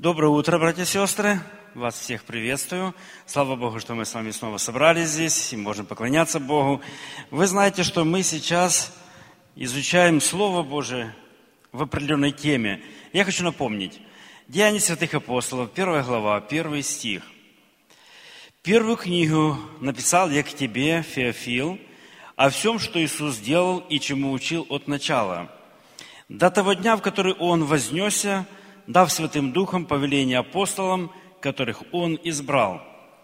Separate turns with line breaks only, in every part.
Доброе утро, братья и сестры. Вас всех приветствую. Слава Богу, что мы с вами снова собрались здесь и можем поклоняться Богу. Вы знаете, что мы сейчас изучаем Слово Божие в определенной теме. Я хочу напомнить. Деяния святых апостолов, 1 глава, 1 стих. «Первую книгу написал я к тебе, Феофил, о всем, что Иисус сделал и чему учил от начала, до того дня, в который Он вознесся, дав Святым Духом повеление апостолам, которых Он избрал».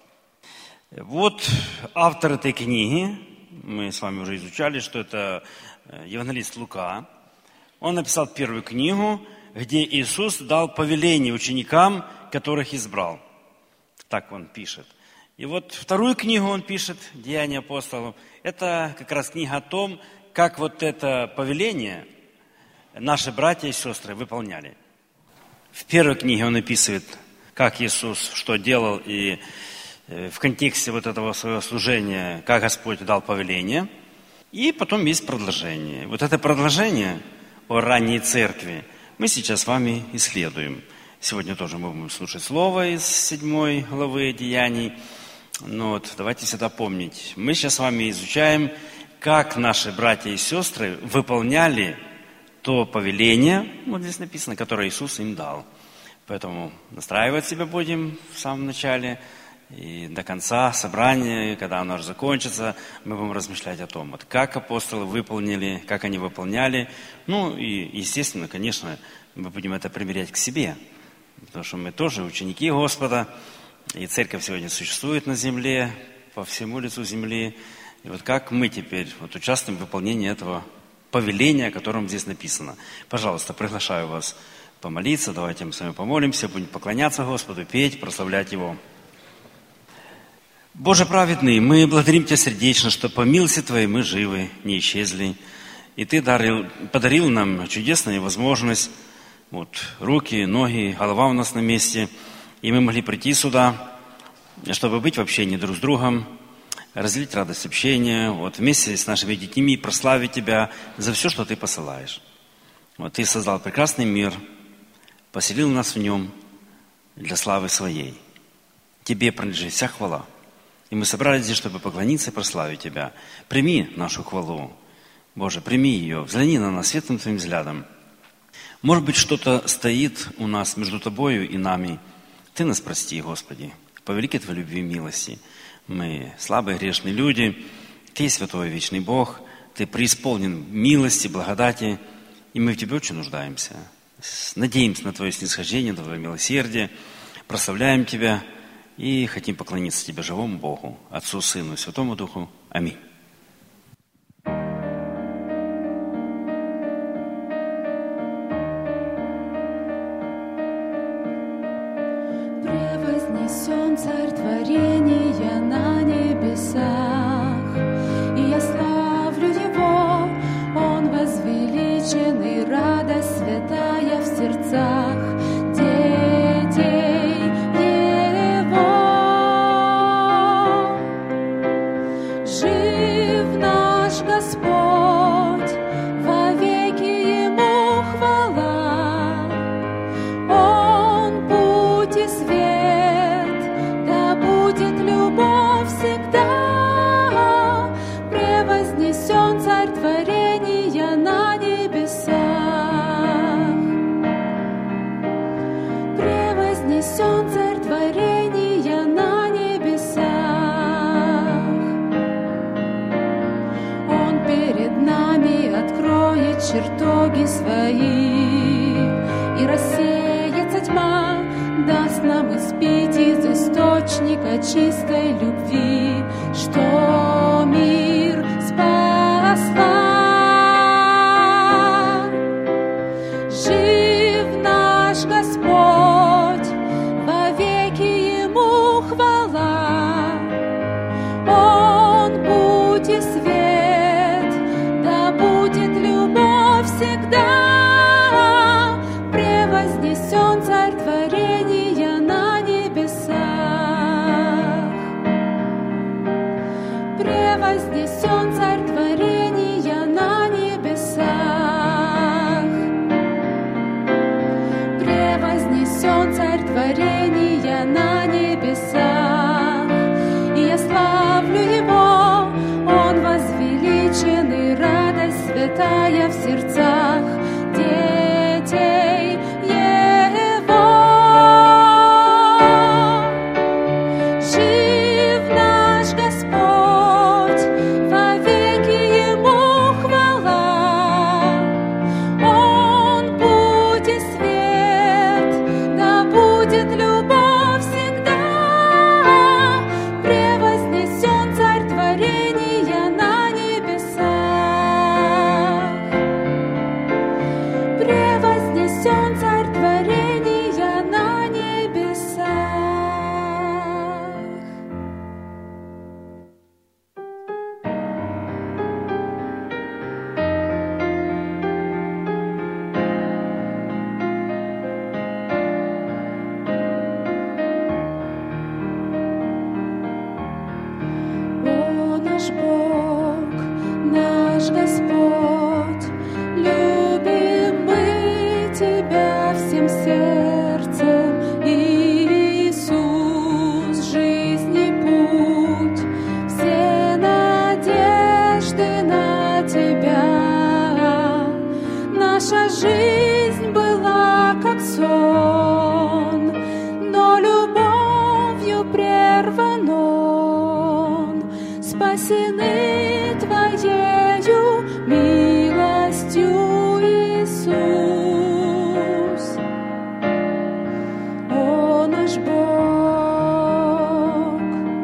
Вот автор этой книги, мы с вами уже изучали, что это евангелист Лука. Он написал первую книгу, где Иисус дал повеление ученикам, которых избрал. Так он пишет. И вот вторую книгу он пишет, «Деяния апостолов». Это как раз книга о том, как вот это повеление наши братья и сестры выполняли. В первой книге он описывает, как Иисус что делал, и в контексте вот этого своего служения, как Господь дал повеление. И потом есть продолжение. Вот это продолжение о ранней церкви мы сейчас с вами исследуем. Сегодня тоже мы будем слушать слово из 7 главы Деяний. Но вот давайте всегда помнить. Мы сейчас с вами изучаем, как наши братья и сестры выполняли то повеление, вот здесь написано, которое Иисус им дал. Поэтому настраивать себя будем в самом начале и до конца собрания, когда оно уже закончится, мы будем размышлять о том, вот как апостолы выполнили, как они выполняли. Ну и, естественно, конечно, мы будем это примерять к себе, потому что мы тоже ученики Господа, и церковь сегодня существует на земле, по всему лицу земли. И вот как мы теперь вот участвуем в выполнении этого повеления, о котором здесь написано. Пожалуйста, приглашаю вас помолиться. Давайте мы с вами помолимся, будем поклоняться Господу, петь, прославлять Его. Боже праведный, мы благодарим Тебя сердечно, что по милости Твоей мы живы, не исчезли. И Ты подарил нам чудесную возможность, вот, руки, ноги, голова у нас на месте, и мы могли прийти сюда, чтобы быть в общении друг с другом, разделить радость общения, вот, вместе с нашими детьми прославить Тебя за все, что Ты посылаешь. Вот, Ты создал прекрасный мир, поселил нас в нем для славы Своей. Тебе принадлежит вся хвала. И мы собрались здесь, чтобы поклониться и прославить Тебя. Прими нашу хвалу. Боже, прими ее. Взгляни на нас светлым Твоим взглядом. Может быть, что-то стоит у нас между Тобою и нами. Ты нас прости, Господи, по великой Твоей любви и милости. Мы слабые, грешные люди. Ты святой вечный Бог. Ты преисполнен милости, благодати. И мы в Тебе очень нуждаемся. Надеемся на Твое снисхождение, на Твое милосердие. Прославляем Тебя и хотим поклониться Тебе, живому Богу, Отцу, Сыну и Святому Духу. Аминь.
Превознесен Царь творения на небесах, и я славлю Его, Он возвеличен, и радость святая в сердцах детей Его. Жив наш Господь, вовеки Ему хвала. Он путь и свет, да будет любовь всегда. Превознесен Царь творения на небесах. Превознесен Царь творения на небесах. Он перед нами откроет чертоги свои, и рассеется тьма, даст нам испить из источника чистой любви, что мир спасла. Жив наш Господь, вовеки Ему хвала. Он путь и свет, да будет любовь всегда. Превознесен Царь творения на небесах. Превознесен Царь творения на небесах. Превознесен Царь творения наш Бог, наш Господь, любим мы Тебя всем сердцем, Иисус, жизни путь, все надежды на Тебя. Наша жизнь была как сон, но любовью прерван он. Спасены Твоею милостью, Иисус. О, наш Бог,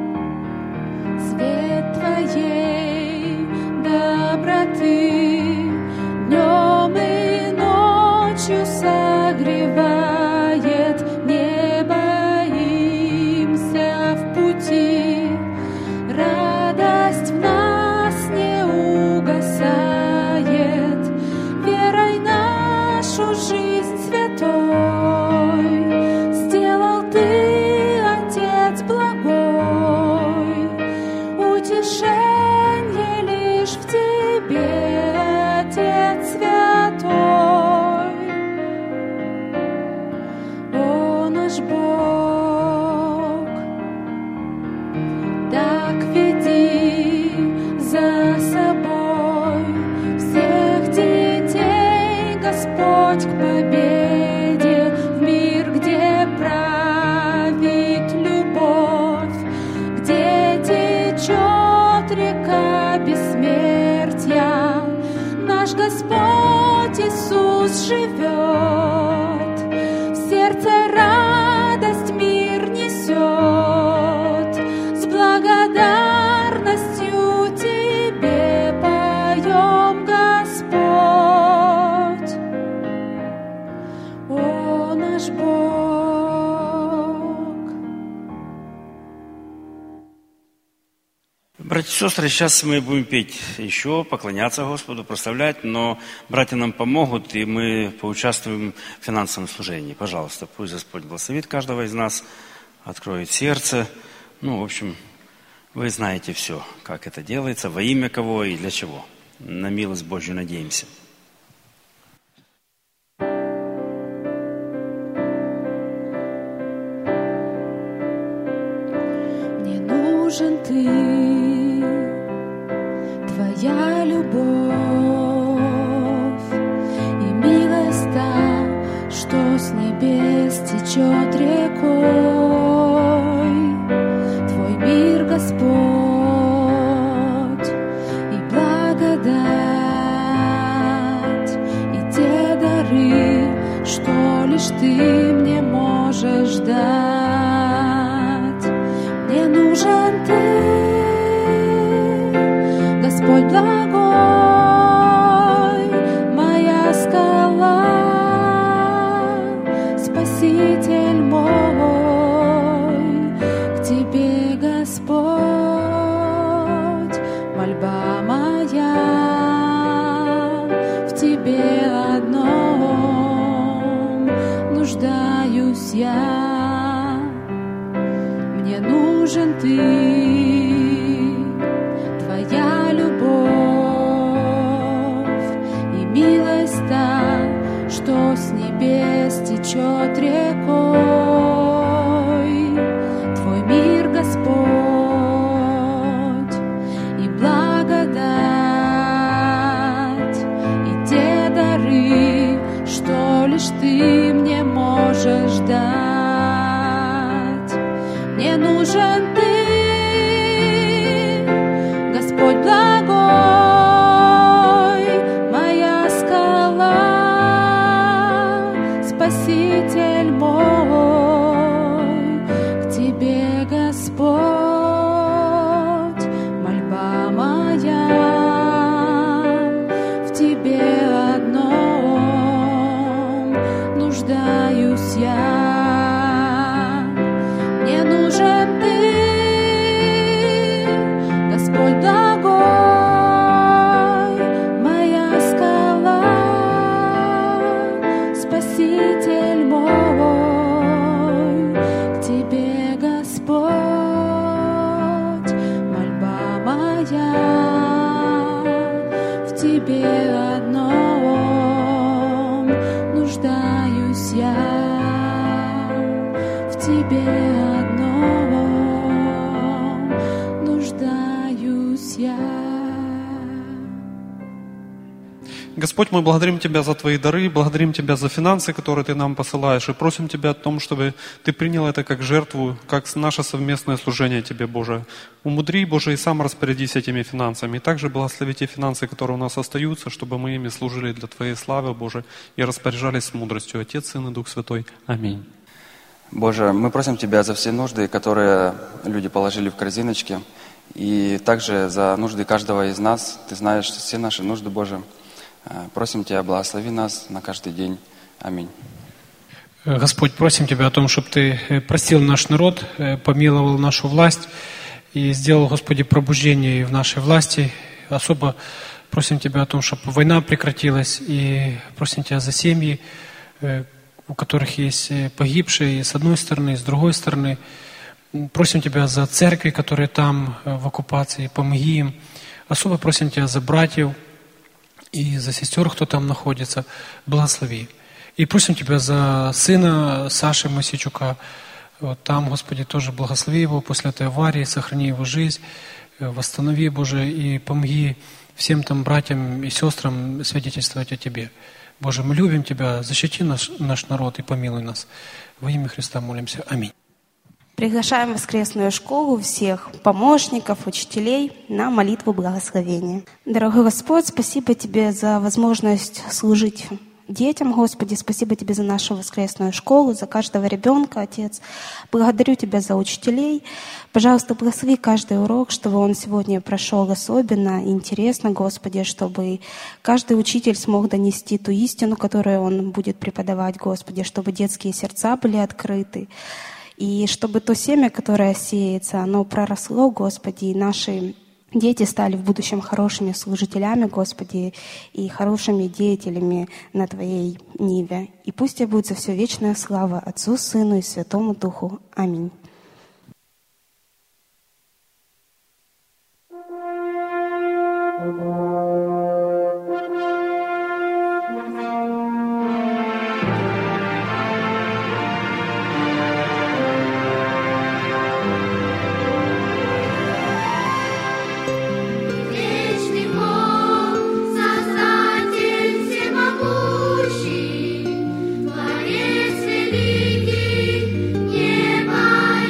свет Твоей доброты днем и ночью согревает, не боимся в пути, радость в нас не угасает, верой нашу жизнь святой сделал Ты, Отец благой, утешение лишь в Тебе, Отец святой. О, наш Бог, так веди за собой всех детей, Господь, к победе, в мир, где правит любовь, где течет река бессмертия. Наш Господь Иисус живет, в сердце радость мир несет, с благодарностью Тебе поем, Господь. О, наш Бог.
Братья и сестры, сейчас мы будем петь еще, поклоняться Господу, прославлять, но братья нам помогут, и мы поучаствуем в финансовом служении. Пожалуйста, пусть Господь благословит каждого из нас, откроет сердце. В общем, вы знаете все, как это делается, во имя кого и для чего. На милость Божью надеемся.
Мне нужен Ты, Твоя любовь и милость та, что с небес течет рекой. Твой мир, Господь, и благодать, и те дары, что лишь Ты мне можешь дать. Мне нужен Ты, Господь благой, моя скала, Спаситель мой, к Тебе, Господь, мольба моя, в Тебе одном нуждаюсь я. Мне нужен Ты, Твоя любовь и милость та, что с небес течет рекой. Твой мир, Господь, и благодать, и те дары, что лишь Ты мне можешь дать. я.
Господь, мы благодарим Тебя за Твои дары, благодарим Тебя за финансы, которые Ты нам посылаешь, и просим Тебя о том, чтобы Ты принял это как жертву, как наше совместное служение Тебе, Боже. Умудри, Боже, и сам распорядись этими финансами. И также благослови те финансы, которые у нас остаются, чтобы мы ими служили для Твоей славы, Боже, и распоряжались с мудростью. Отец, Сын и Дух Святой. Аминь.
Боже, мы просим Тебя за все нужды, которые люди положили в корзиночки, и также за нужды каждого из нас. Ты знаешь все наши нужды, Боже. Просим Тебя, благослови нас на каждый день. Аминь.
Господь, просим Тебя о том, чтобы Ты простил наш народ, помиловал нашу власть и сделал, Господи, пробуждение в нашей власти. Особо просим Тебя о том, чтобы война прекратилась, и просим Тебя за семьи, у которых есть погибшие, и с одной стороны, и с другой стороны. Просим Тебя за церкви, которые там в оккупации, помоги им. Особо просим Тебя за братьев и за сестер, кто там находится, благослови. И просим Тебя за сына Саши Мосичука. Вот там, Господи, тоже благослови его после этой аварии, сохрани его жизнь, восстанови, Боже, и помоги всем там братьям и сестрам свидетельствовать о Тебе. Боже, мы любим Тебя, защити наш народ и помилуй нас. Во имя Христа молимся. Аминь.
Приглашаем в воскресную школу всех помощников, учителей на молитву благословения. Дорогой Господь, спасибо Тебе за возможность служить детям, Господи. Спасибо Тебе за нашу воскресную школу, за каждого ребенка, Отец. Благодарю Тебя за учителей. Пожалуйста, благослови каждый урок, чтобы он сегодня прошел особенно интересно, Господи, чтобы каждый учитель смог донести ту истину, которую он будет преподавать, Господи, чтобы детские сердца были открыты. И чтобы то семя, которое сеется, оно проросло, Господи, и наши дети стали в будущем хорошими служителями, Господи, и хорошими деятелями на Твоей ниве. И пусть Тебе будет за все вечная слава Отцу, Сыну и Святому Духу. Аминь.
Творец великий, небо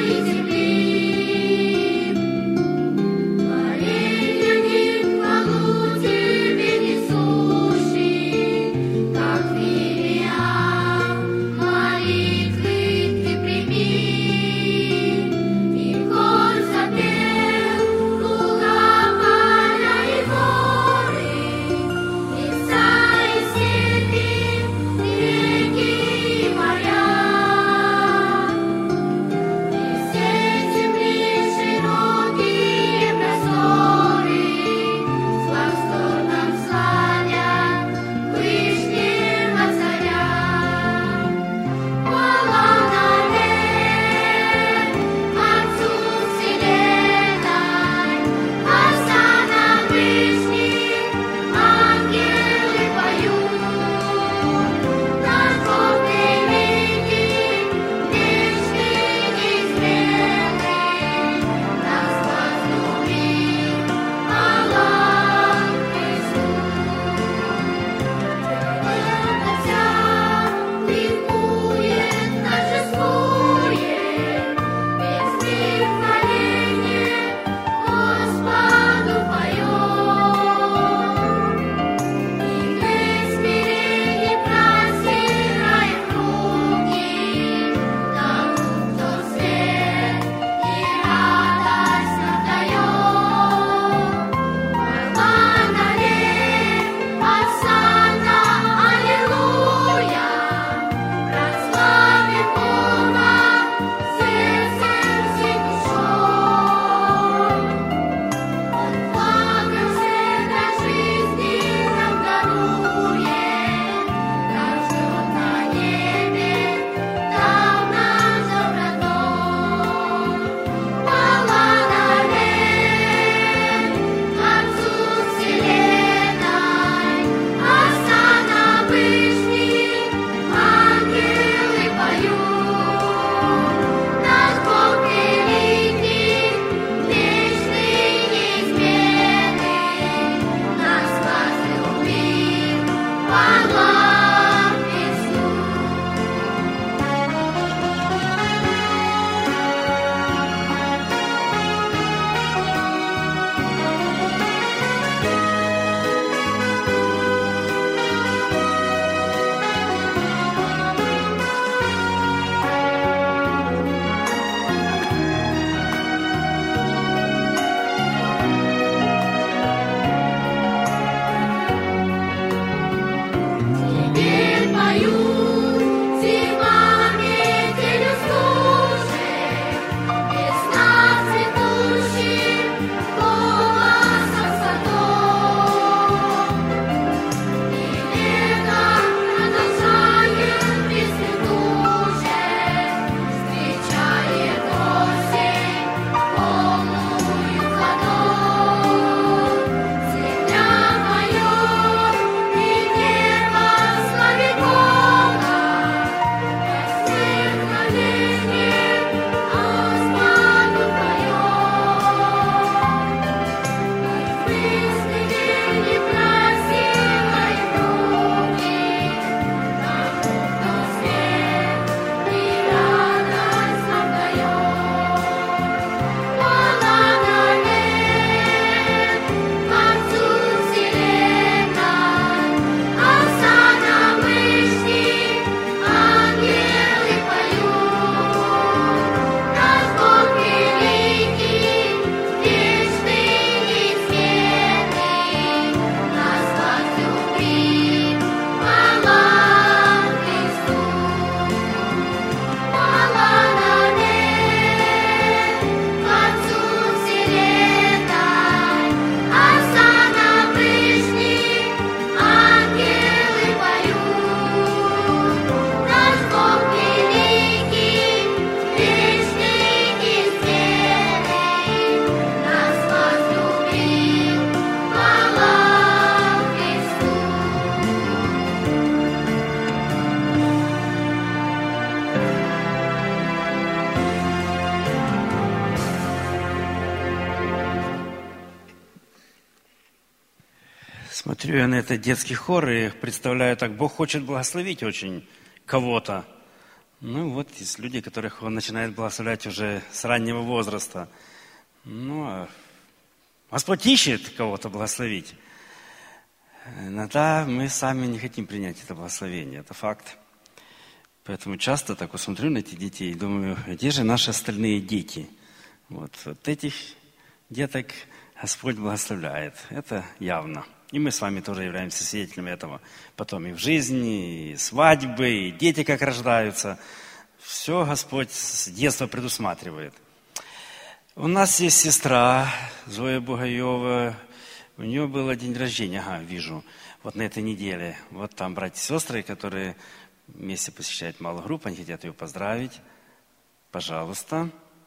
Смотрю я на этот детский хор и представляю так, Бог хочет благословить очень кого-то. Ну вот есть люди, которых Он начинает благословлять уже с раннего возраста. Ну, а Господь ищет кого-то благословить. Иногда мы сами не хотим принять это благословение, это факт. Поэтому часто так вот смотрю на этих детей и думаю, где же наши остальные дети? Вот этих деток Господь благословляет, это явно. И мы с вами тоже являемся свидетелями этого. Потом и в жизни, и свадьбы, и дети как рождаются. Все Господь с детства предусматривает. У нас есть сестра Зоя Бугаева. У нее был день рождения, вижу, вот на этой неделе. Вот там братья и сестры, которые вместе посещают малую группу, они хотят ее поздравить. Пожалуйста.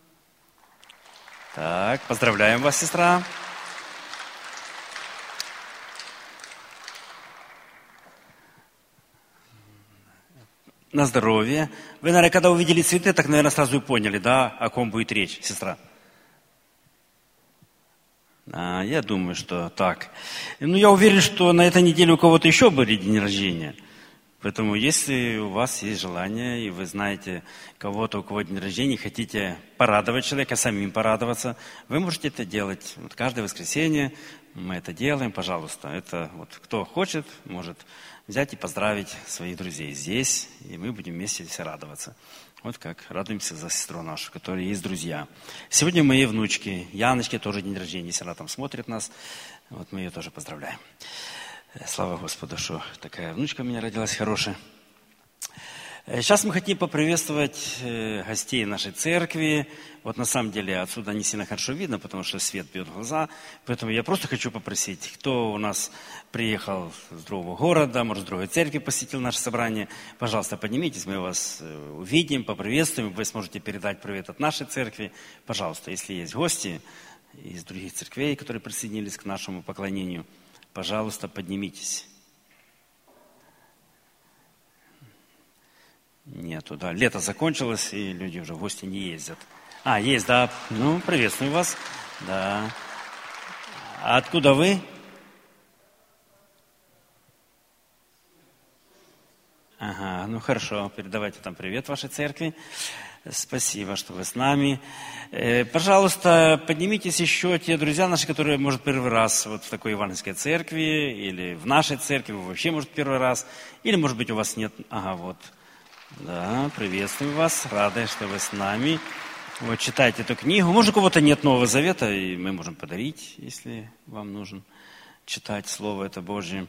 Так, поздравляем вас, сестра. На здоровье. Вы, наверное, когда увидели цветы, так, наверное, сразу и поняли, да, о ком будет речь, сестра? Я думаю, что так. Ну, я уверен, что на этой неделе у кого-то еще были день рождения. Поэтому, если у вас есть желание, и вы знаете кого-то, у кого день рождения, хотите порадовать человека, самим порадоваться, вы можете это делать. Вот каждое воскресенье мы это делаем, пожалуйста. Это вот кто хочет, может взять и поздравить своих друзей здесь, и мы будем вместе все радоваться. Вот как радуемся за сестру нашу, которая есть друзья. Сегодня моей внучки, Яночке, тоже день рождения, если она там смотрит нас, вот мы ее тоже поздравляем. Слава Господу, что такая внучка у меня родилась хорошая. Сейчас мы хотим поприветствовать гостей нашей церкви. Вот на самом деле отсюда не сильно хорошо видно, потому что свет бьет в глаза. Поэтому я просто хочу попросить, кто у нас приехал с другого города, может, с другой церкви посетил наше собрание, пожалуйста, поднимитесь, мы вас увидим, поприветствуем. Вы сможете передать привет от нашей церкви. Пожалуйста, если есть гости из других церквей, которые присоединились к нашему поклонению, пожалуйста, поднимитесь. Нету, да. Лето закончилось, и люди уже в гости не ездят. Есть, да. Ну, приветствую вас. Да. А откуда вы? Ну хорошо, передавайте там привет вашей церкви. Спасибо, что вы с нами. Пожалуйста, поднимитесь еще те друзья наши, которые, может, первый раз вот в такой евангельской церкви, или в нашей церкви, вы вообще, может, первый раз, или, может быть, у вас нет. Вот. Да, приветствую вас, рады, что вы с нами. Вот читайте эту книгу. Может, у кого-то нет Нового Завета, и мы можем подарить, если вам нужно читать Слово это Божье.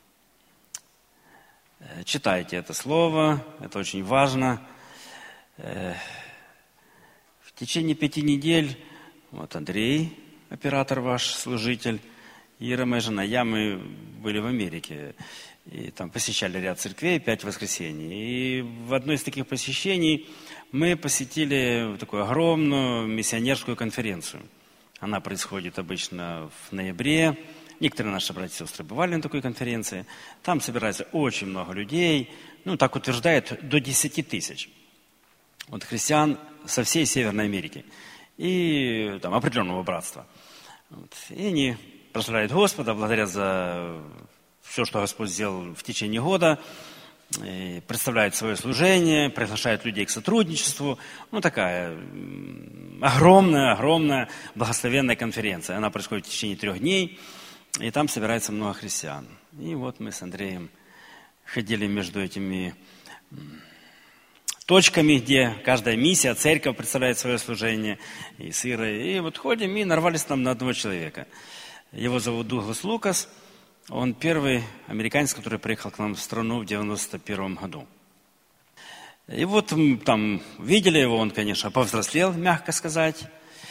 Читайте это Слово, это очень важно. В течение 5 недель, вот Андрей, оператор ваш, служитель, Ира, моя жена, мы были в Америке. И там посещали ряд церквей, 5 воскресений. И в одно из таких посещений мы посетили такую огромную миссионерскую конференцию. Она происходит обычно в ноябре. Некоторые наши братья и сестры бывали на такой конференции. Там собирается очень много людей. Так утверждают, до 10 тысяч. Вот христиан со всей Северной Америки. И там определенного братства. И они прославляют Господа, благодарят за все, что Господь сделал в течение года, представляют свое служение, приглашают людей к сотрудничеству. Такая огромная благословенная конференция. Она происходит в течение 3 дней, и там собирается много христиан. И вот мы с Андреем ходили между этими точками, где каждая миссия, церковь представляет свое служение, и с Ирой. И вот ходим и нарвались там на одного человека. Его зовут Дуглас Лукас. Он первый американец, который приехал к нам в страну в 91 году. И вот там видели его, он, конечно, повзрослел, мягко сказать.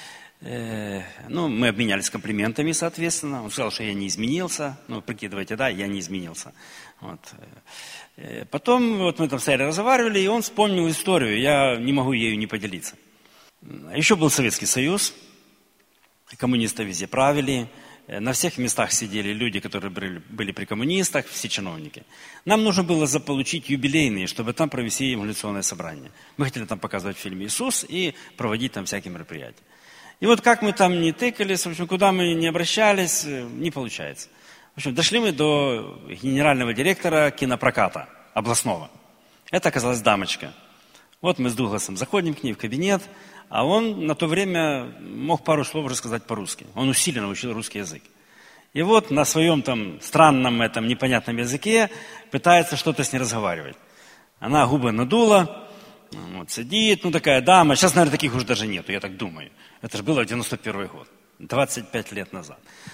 Мы обменялись комплиментами, соответственно. Он сказал, что я не изменился. Прикидывайте, да, я не изменился. Вот. Потом мы там стояли, разговаривали, и он вспомнил историю. Я не могу ею не поделиться. Еще был Советский Союз. Коммунисты везде правили. На всех местах сидели люди, которые были при коммунистах, все чиновники. Нам нужно было заполучить юбилейные, чтобы там провести эволюционное собрание. Мы хотели там показывать фильм «Иисус» и проводить там всякие мероприятия. И вот как мы там не тыкались, в общем, куда мы не обращались, не получается. В общем, дошли мы до генерального директора кинопроката областного. Это оказалась дамочка. Вот мы с Дугласом заходим к ней в кабинет, а он на то время мог пару слов рассказать по-русски. Он усиленно учил русский язык. И вот на своем там странном этом непонятном языке пытается что-то с ней разговаривать. Она губы надула, вот сидит, такая дама. Сейчас, наверное, таких уже даже нету, я так думаю. Это же было в 91 год, 25 лет назад.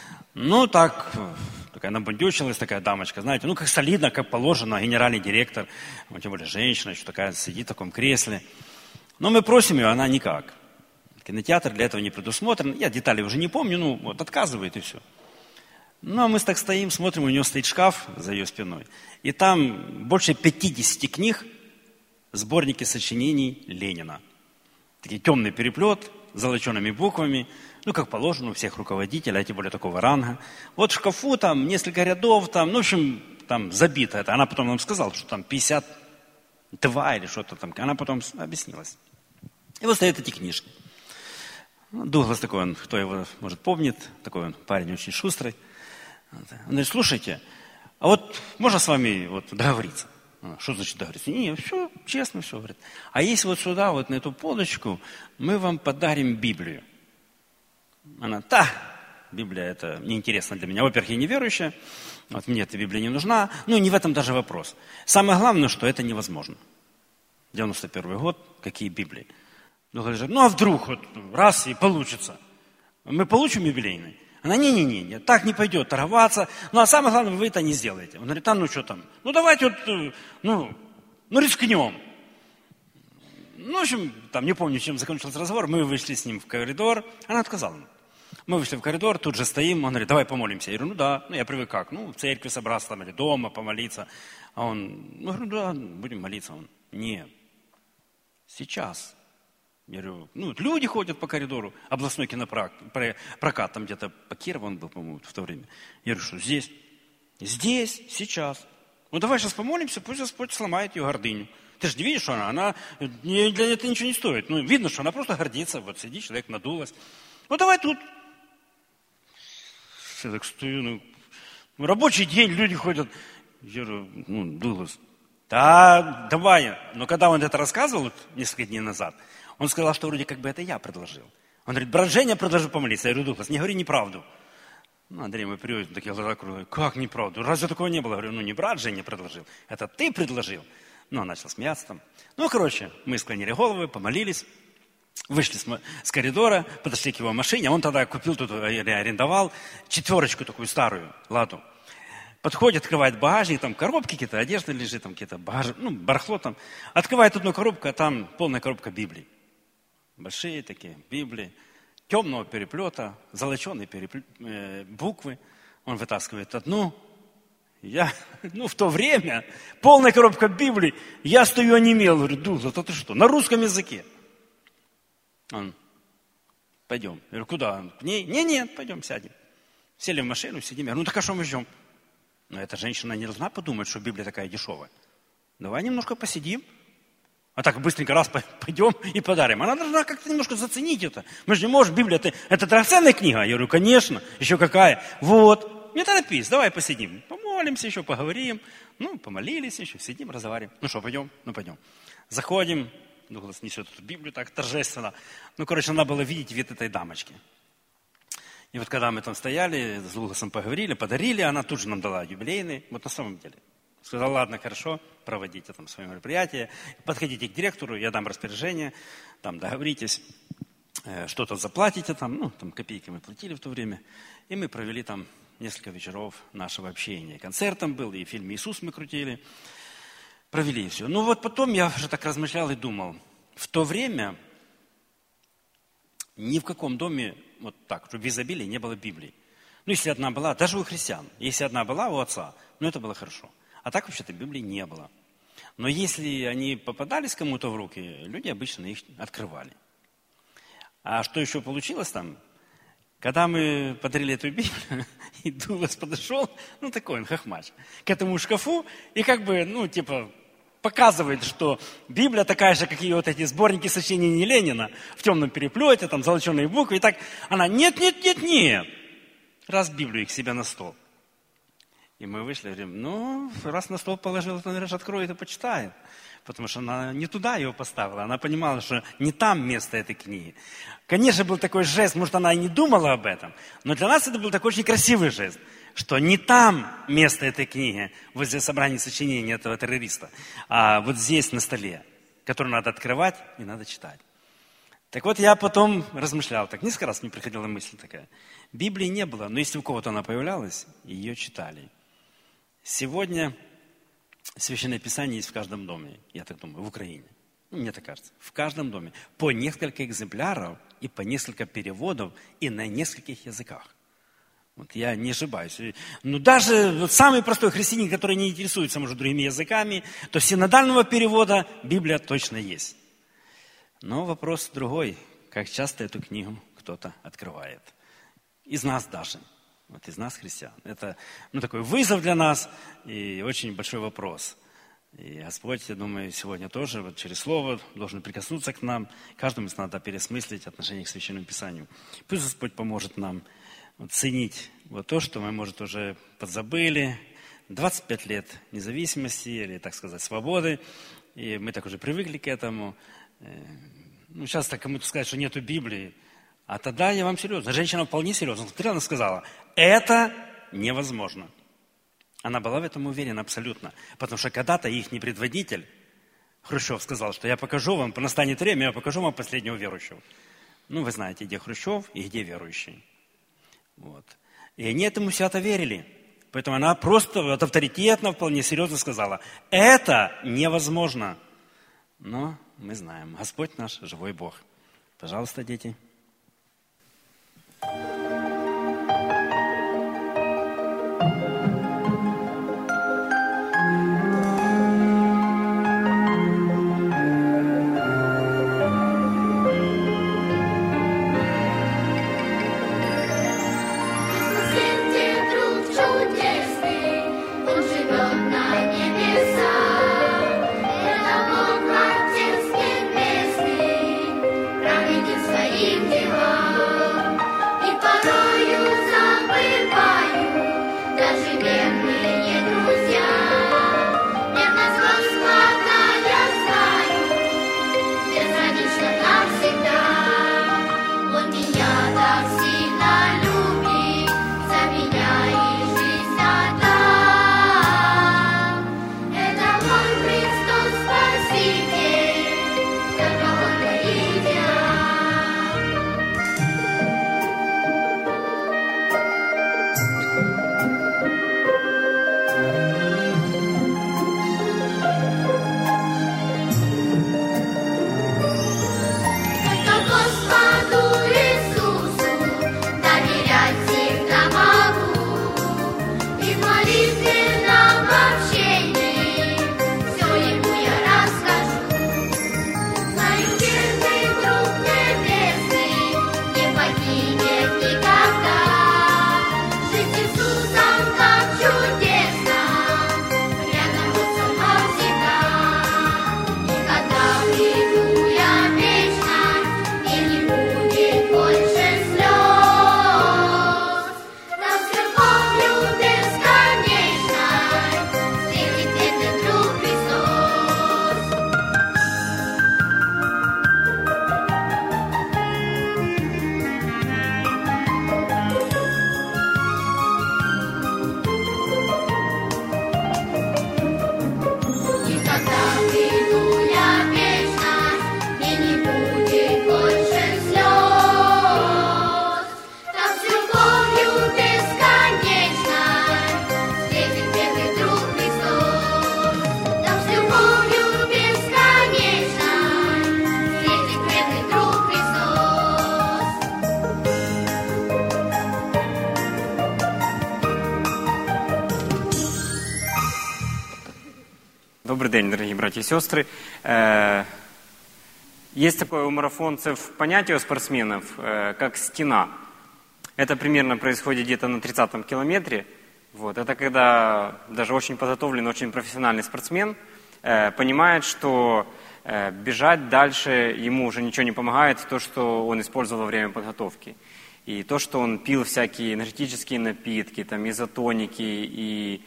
Такая набундючилась, такая дамочка, знаете, как солидно, как положено, генеральный директор, тем более женщина, еще такая сидит в таком кресле. Но мы просим ее, она никак. Кинотеатр для этого не предусмотрен. Я детали уже не помню, отказывает и все. А мы так стоим, смотрим, у нее стоит шкаф за ее спиной. И там больше 50 книг, сборники сочинений Ленина. Такой темный переплет с золочеными буквами, как положено у всех руководителей, а тем более такого ранга. Вот в шкафу там несколько рядов, в общем, там забито это. Она потом нам сказала, что там 52 или что-то там. Она потом объяснилась. И вот стоят эти книжки. Дуглас такой, кто его, может, помнит, такой он парень очень шустрый. Он говорит, слушайте, а вот можно с вами договориться? Что значит договориться? Не, все, честно все, говорит. А если вот сюда, на эту полочку, мы вам подарим Библию. Она, Библия это неинтересно для меня. Во-первых, я неверующая, мне эта Библия не нужна. Не в этом даже вопрос. Самое главное, что это невозможно. 91 год, какие Библии? Говорит, а вдруг раз и получится. Мы получим юбилейный? Она, не, так не пойдет торговаться. А самое главное, вы это не сделаете. Он говорит, что там? Давайте рискнем. В общем, не помню, чем закончился разговор. Мы вышли с ним в коридор. Она отказала нам. Мы вышли в коридор, тут же стоим. Он говорит, давай помолимся. Я говорю, да. Я привык как? В церкви собраться или дома помолиться. А он, говорю, да, будем молиться. Он, нет, сейчас. Я говорю, люди ходят по коридору, областной кинопрокат, там где-то по Кирову он был, по-моему, в то время. Я говорю, что здесь? Здесь, сейчас. Давай сейчас помолимся, пусть Господь сломает ее гордыню. Ты же не видишь, что она для этого ничего не стоит. Видно, что она просто гордится, сидит, человек надулась. Давай тут. Я так стою, рабочий день, люди ходят. Я говорю, Дуглас, да, давай. Но когда он это рассказывал несколько дней назад, он сказал, что вроде как бы это я предложил. Он говорит, брат Женя предложил помолиться. Я говорю, Дуглас, не говори неправду. Андрей мой приводит, такие глаза круглые. Как неправду? Разве такого не было? Я говорю, не брат Женя предложил, это ты предложил. Он начал смеяться там. Мы склонили головы, помолились. Вышли с коридора, подошли к его машине. Он тогда купил тут, арендовал 4 такую старую, ладу. Подходит, открывает багажник, там коробки какие-то, одежда лежит, там какие-то барахло там. Открывает одну коробку, а там полная коробка Библии. Большие такие Библии, темного переплета, золоченые буквы. Он вытаскивает одну. Я, в то время, полная коробка Библии, я стою онемел, говорю, Дуглас, это ты что, на русском языке? Он, пойдем. Я говорю, куда? К ней? Нет, пойдем, сядем. Сели в машину, сидим. Я говорю, так а что мы ждем? Эта женщина не должна подумать, что Библия такая дешевая. Давай немножко посидим. А так быстренько раз пойдем и подарим. Она должна как-то немножко заценить это. Мы же не можем, Библия, это драгоценная книга. Я говорю, конечно, еще какая. Не торопись, давай посидим. Помолимся еще, поговорим. Помолились еще, сидим, разговариваем. Что, пойдем? Пойдем. Заходим. Дуглас несет эту Библию так торжественно. Надо было видеть вид этой дамочки. И когда мы там стояли, с Дугласом поговорили, подарили, она тут же нам дала юбилейный. На самом деле. Сказала, ладно, хорошо, проводите там свое мероприятие. Подходите к директору, я дам распоряжение, там договоритесь, что-то заплатите, там копейки мы платили в то время. И мы провели там несколько вечеров нашего общения. Концерт там был, и фильм «Иисус» мы крутили. Провели все. Потом я уже так размышлял и думал, в то время ни в каком доме чтобы в изобилии не было Библии. Если одна была, даже у христиан, если одна была у отца, это было хорошо. А так вообще-то Библии не было. Но если они попадались кому-то в руки, люди обычно их открывали. А что еще получилось там? Когда мы подарили эту Библию, и Дуглас подошел, такой он хохмач, к этому шкафу, и показывает, что Библия такая же, как и эти сборники сочинений Ленина, в темном переплете, там золоченые буквы, и так. Она, нет, раз Библию их себе на стол. И мы вышли, говорим, ну, раз на стол положил, то, наверное, откроет и почитает. Потому что она не туда его поставила. Она понимала, что не там место этой книги. Конечно, был такой жест, может, она и не думала об этом. Но для нас это был такой очень красивый жест, что не там место этой книги, возле собрания сочинений этого террориста, а вот здесь на столе, который надо открывать и надо читать. Так вот, я потом размышлял, так несколько раз мне приходила мысль такая. Библии не было, но если у кого-то она появлялась, ее читали. Сегодня Священное Писание есть в каждом доме, я так думаю, в Украине. Мне так кажется, в каждом доме. По несколько экземпляров и по несколько переводов и на нескольких языках. Вот я не ошибаюсь. Ну, даже вот самый простой христианин, который не интересуется, может, другими языками, то синодального перевода Библия точно есть. Но вопрос другой. Как часто эту книгу кто-то открывает? Из нас даже. Вот из нас, христиан. Это такой вызов для нас и очень большой вопрос. И Господь, я думаю, сегодня тоже вот через Слово должен прикоснуться к нам. Каждому из нас надо переосмыслить отношение к Священному Писанию. Пусть Господь поможет нам ценить вот то, что мы, может, уже подзабыли. 25 лет независимости или, так сказать, свободы. И мы так уже привыкли к этому. Ну, сейчас так кому-то сказать, что нету Библии. А тогда я вам серьезно. Женщина вполне серьезно смотрела, она сказала, это невозможно. Она была в этом уверена абсолютно. Потому что когда-то их предводитель, Хрущев, сказал, что я покажу вам, настанет время, я покажу вам последнего верующего. Ну, вы знаете, где Хрущев и где верующие. Вот. И они этому свято верили. Поэтому она просто вот авторитетно, вполне серьезно сказала, это невозможно. Но мы знаем, Господь наш живой Бог. Пожалуйста, дети.
Добрый день, дорогие братья и сестры. Есть такое у марафонцев понятие у спортсменов, как стена. Это примерно происходит где-то на 30-м километре. Вот. Это когда даже очень подготовленный, очень профессиональный спортсмен понимает, что бежать дальше ему уже ничего не помогает, то, что он использовал во время подготовки. И то, что он пил всякие энергетические напитки, там, изотоники и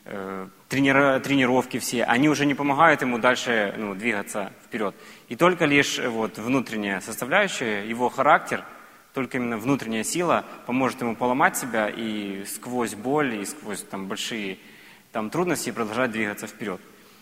тренировки все, они уже не помогают ему дальше двигаться вперед. И только лишь вот внутренняя составляющая, его характер, только именно внутренняя сила поможет ему поломать себя и сквозь боль, и сквозь там, большие трудности продолжать двигаться вперед.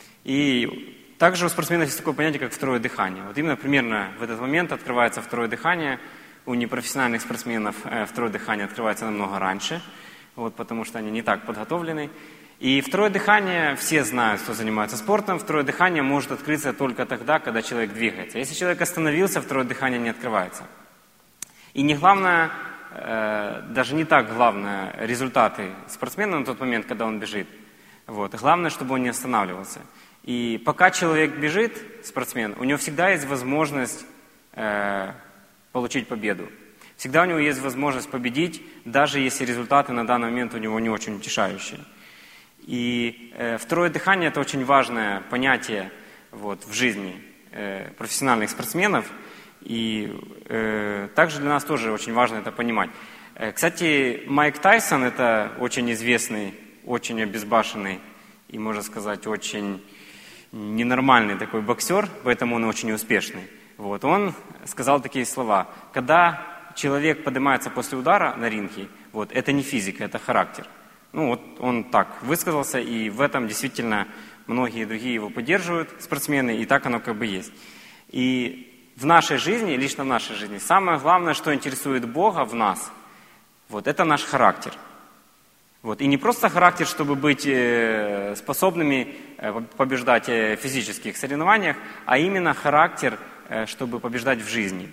И также у спортсменов есть такое понятие, как второе дыхание. Вот именно примерно в этот момент открывается второе дыхание. У непрофессиональных спортсменов второе дыхание открывается намного раньше, вот, потому что они не так подготовлены. И второе дыхание, все знают, кто занимается спортом, второе дыхание может открыться только тогда, когда человек двигается. Если человек остановился, второе дыхание не открывается. И не главное, даже не так главное результаты спортсмена на тот момент, когда он бежит. Вот. Главное, чтобы он не останавливался. И пока человек бежит, спортсмен, у него всегда есть возможность получить победу. Всегда у него есть возможность победить, даже если результаты на данный момент у него не очень утешающие. И второе дыхание – это очень важное понятие вот, в жизни профессиональных спортсменов. И также для нас тоже очень важно это понимать. Кстати, Майк Тайсон – это очень известный, очень обезбашенный и, можно сказать, очень ненормальный такой боксер, поэтому он очень успешный. Вот. Он сказал такие слова: когда человек поднимается после удара на ринге, вот, это не физика, это характер. Ну вот он так высказался, и в этом действительно многие другие его поддерживают, спортсмены, и так оно как бы есть. И в нашей жизни, лично в нашей жизни, самое главное, что интересует Бога в нас, вот, это наш характер. Вот. И не просто характер, чтобы быть способными побеждать в физических соревнованиях, а именно характер, чтобы побеждать в жизни.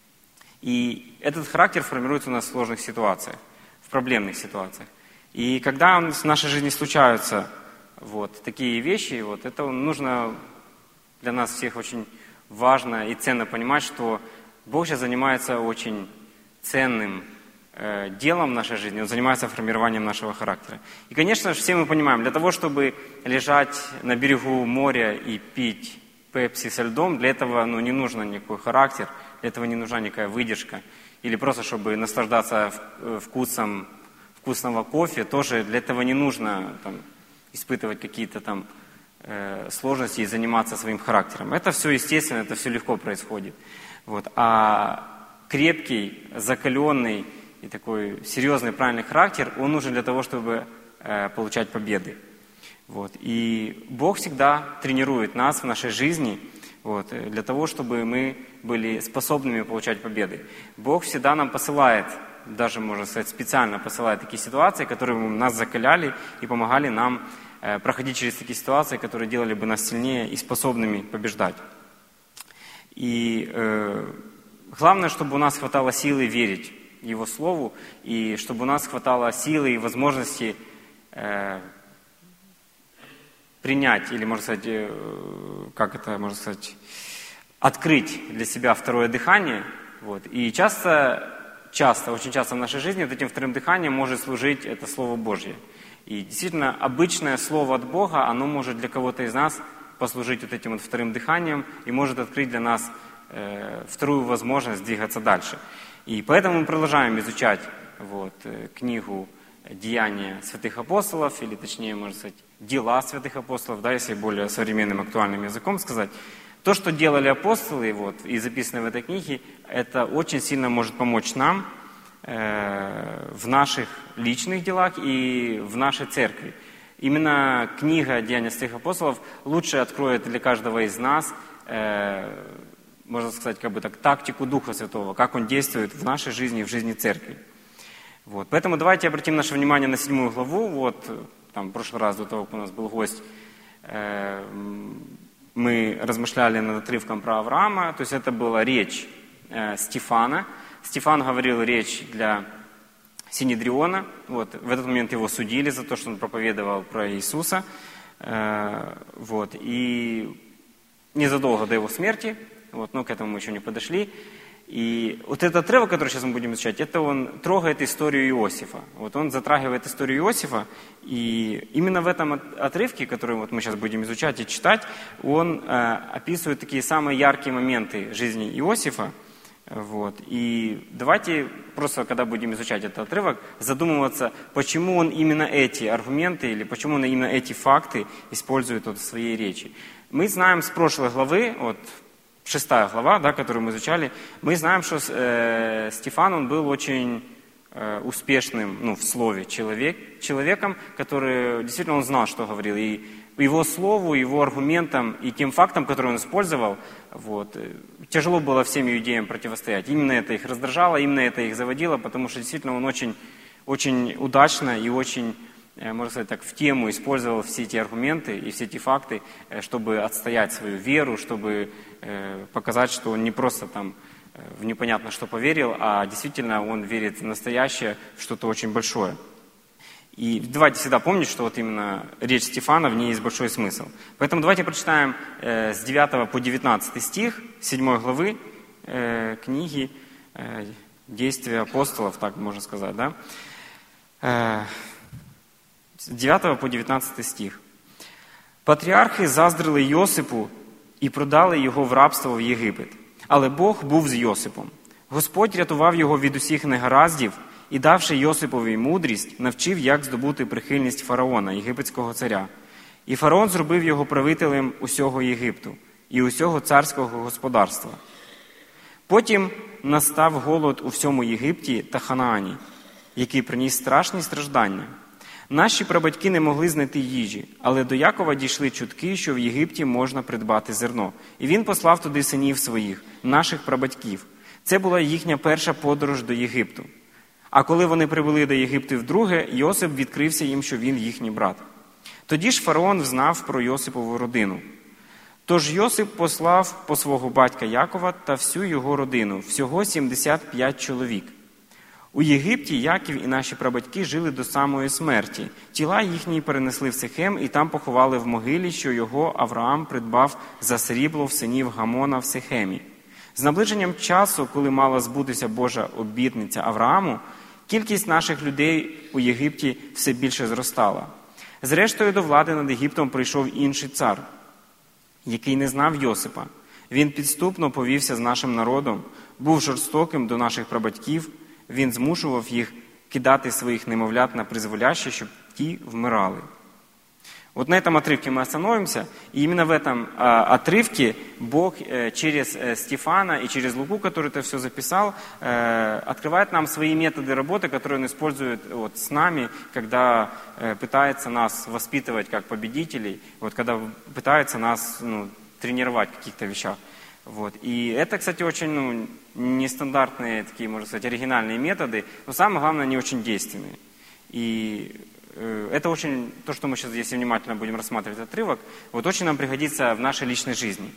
И этот характер формируется у нас в сложных ситуациях, в проблемных ситуациях. И когда в нашей жизни случаются вот такие вещи, вот, это нужно для нас всех очень важно и ценно понимать, что Бог сейчас занимается очень ценным делом в нашей жизни, Он занимается формированием нашего характера. И, конечно же, все мы понимаем, для того, чтобы лежать на берегу моря и пить пепси со льдом, для этого не нужно никакой характер, для этого не нужна никакая выдержка. Или просто, чтобы наслаждаться вкусом вкусного кофе, тоже для этого не нужно испытывать какие-то сложности и заниматься своим характером. Это все естественно, это все легко происходит. Вот. А крепкий, закаленный и такой серьезный, правильный характер, он нужен для того, чтобы получать победы. Вот. И Бог всегда тренирует нас в нашей жизни вот, для того, чтобы мы были способными получать победы. Бог всегда нам посылает, даже, можно сказать, специально посылает такие ситуации, которые нас закаляли и помогали нам проходить через такие ситуации, которые делали бы нас сильнее и способными побеждать. И главное, чтобы у нас хватало силы верить Его Слову, и чтобы у нас хватало силы и возможности принять, или, можно сказать, открыть для себя второе дыхание. Вот. И очень часто в нашей жизни этим вторым дыханием может служить это Слово Божье. И действительно, обычное Слово от Бога, оно может для кого-то из нас послужить вот этим вот вторым дыханием и может открыть для нас вторую возможность двигаться дальше. И поэтому мы продолжаем изучать книгу «Деяния святых апостолов», или точнее, можно сказать, «Дела святых апостолов», да, если более современным актуальным языком сказать. То, что делали апостолы и записано в этой книге, это очень сильно может помочь нам в наших личных делах и в нашей церкви. Именно книга «Деяния святых апостолов» лучше откроет для каждого из нас, можно сказать, тактику Духа Святого, как Он действует в нашей жизни и в жизни церкви. Вот. Поэтому давайте обратим наше внимание на 7 главу. В прошлый раз, до того, как у нас был гость, мы размышляли над отрывком про Авраама. То есть это была речь Стефана. Стефан говорил речь для Синедриона. Вот. В этот момент его судили за то, что он проповедовал про Иисуса. И незадолго до его смерти, но к этому мы еще не подошли. И вот этот отрывок, который сейчас мы будем изучать, это он трогает историю Иосифа. Вот он затрагивает историю Иосифа, и именно в этом отрывке, который мы сейчас будем изучать и читать, он описывает такие самые яркие моменты жизни Иосифа, Вот. И давайте просто, когда будем изучать этот отрывок, задумываться, почему он именно эти аргументы или почему он именно эти факты использует в своей речи. Мы знаем с прошлой главы, 6 глава, да, которую мы изучали, мы знаем, что Стефан, он был очень успешным в слове человеком, который действительно он знал, что говорил. И его слову, его аргументам и тем фактам, которые он использовал, тяжело было всем иудеям противостоять. Именно это их раздражало, именно это их заводило, потому что действительно он очень, очень удачно и очень, можно сказать так, в тему использовал все эти аргументы и все эти факты, чтобы отстоять свою веру, чтобы показать, что он не просто там в непонятно что поверил, а действительно он верит в настоящее, в что-то очень большое. И давайте всегда помнить, что именно речь Стефана, в ней есть большой смысл. Поэтому давайте прочитаем с 9 по 19 стих 7 главы книги «Действия апостолов», так можно сказать, да? С 9 по 19 стих. «Патріархи заздрили Йосипу і продали його в рабство в Єгипет. Але Бог був з Йосипом. Господь рятував його від усіх негараздів і, давши Йосипові мудрість, навчив, як здобути прихильність фараона, єгипетського царя. І фараон зробив його правителем усього Єгипту і усього царського господарства. Потім настав голод у всьому Єгипті та Ханаані, який приніс страшні страждання. Наші прабатьки не могли знайти їжі, але до Якова дійшли чутки, що в Єгипті можна придбати зерно. І він послав туди синів своїх, наших прабатьків. Це була їхня перша подорож до Єгипту. А коли вони прибули до Єгипту вдруге, Йосип відкрився їм, що він їхній брат. Тоді ж фараон взнав про Йосипову родину. Тож Йосип послав по свого батька Якова та всю його родину, всього 75 чоловік. У Єгипті Яків і наші прабатьки жили до самої смерті. Тіла їхні перенесли в Сихем і там поховали в могилі, що його Авраам придбав за срібло в синів Гамона в Сихемі. З наближенням часу, коли мала збутися Божа обітниця Аврааму, кількість наших людей у Єгипті все більше зростала. Зрештою, до влади над Єгиптом прийшов інший цар, який не знав Йосипа. Він підступно повівся з нашим народом, був жорстоким до наших прабатьків, він змушував їх кидати своїх немовлят на призволяще, щоб ті вмирали. Вот на этом отрывке мы остановимся, и именно в этом отрывке Бог через Стефана и через Луку, который это все записал, открывает нам свои методы работы, которые он использует с нами, когда пытается нас воспитывать как победителей, когда пытается нас тренировать в каких-то вещах. И это, кстати, очень нестандартные, такие, можно сказать, оригинальные методы, но самое главное, они очень действенные. И это очень, то, что мы сейчас, если внимательно будем рассматривать этот отрывок, очень нам пригодится в нашей личной жизни.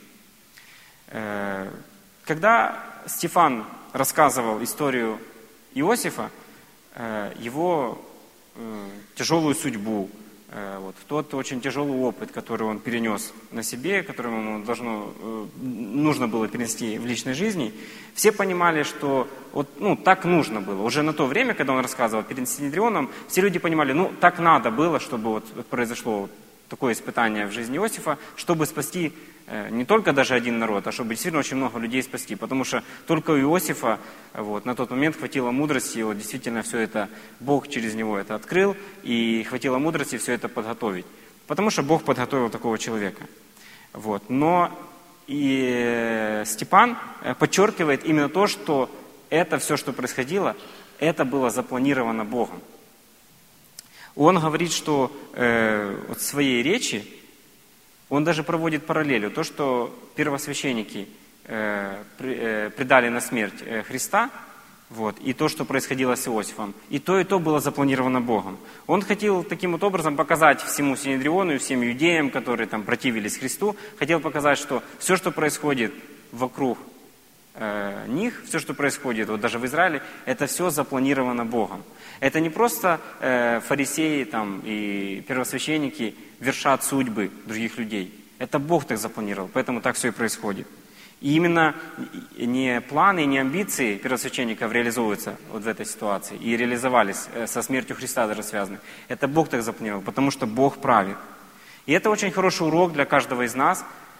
Когда Стефан рассказывал историю Иосифа, его тяжелую судьбу, тот очень тяжелый опыт, который он перенес на себе, который ему нужно было перенести в личной жизни, все понимали, что так нужно было. Уже на то время, когда он рассказывал перед Синедрионом, все люди понимали, так надо было, чтобы произошло такое испытание в жизни Иосифа, чтобы спасти не только даже один народ, а чтобы действительно очень много людей спасти. Потому что только у Иосифа на тот момент хватило мудрости, действительно все это, Бог через него это открыл, и хватило мудрости все это подготовить. Потому что Бог подготовил такого человека. Но и Степан подчеркивает именно то, что это все, что происходило, это было запланировано Богом. Он говорит, что в своей речи он даже проводит параллель. То, что первосвященники предали на смерть Христа, и то, что происходило с Иосифом, и то было запланировано Богом. Он хотел таким образом показать всему Синедриону и всем иудеям, которые там противились Христу, хотел показать, что все, что происходит вокруг них, все, что происходит даже в Израиле, это все запланировано Богом. Это не просто фарисеи и первосвященники вершат судьбы других людей. Это Бог так запланировал, поэтому так все и происходит. И именно не планы, не амбиции первосвященников реализовываются в этой ситуации и реализовались со смертью Христа даже связаны. Это Бог так запланировал, потому что Бог правит. И это очень хороший урок для каждого из нас,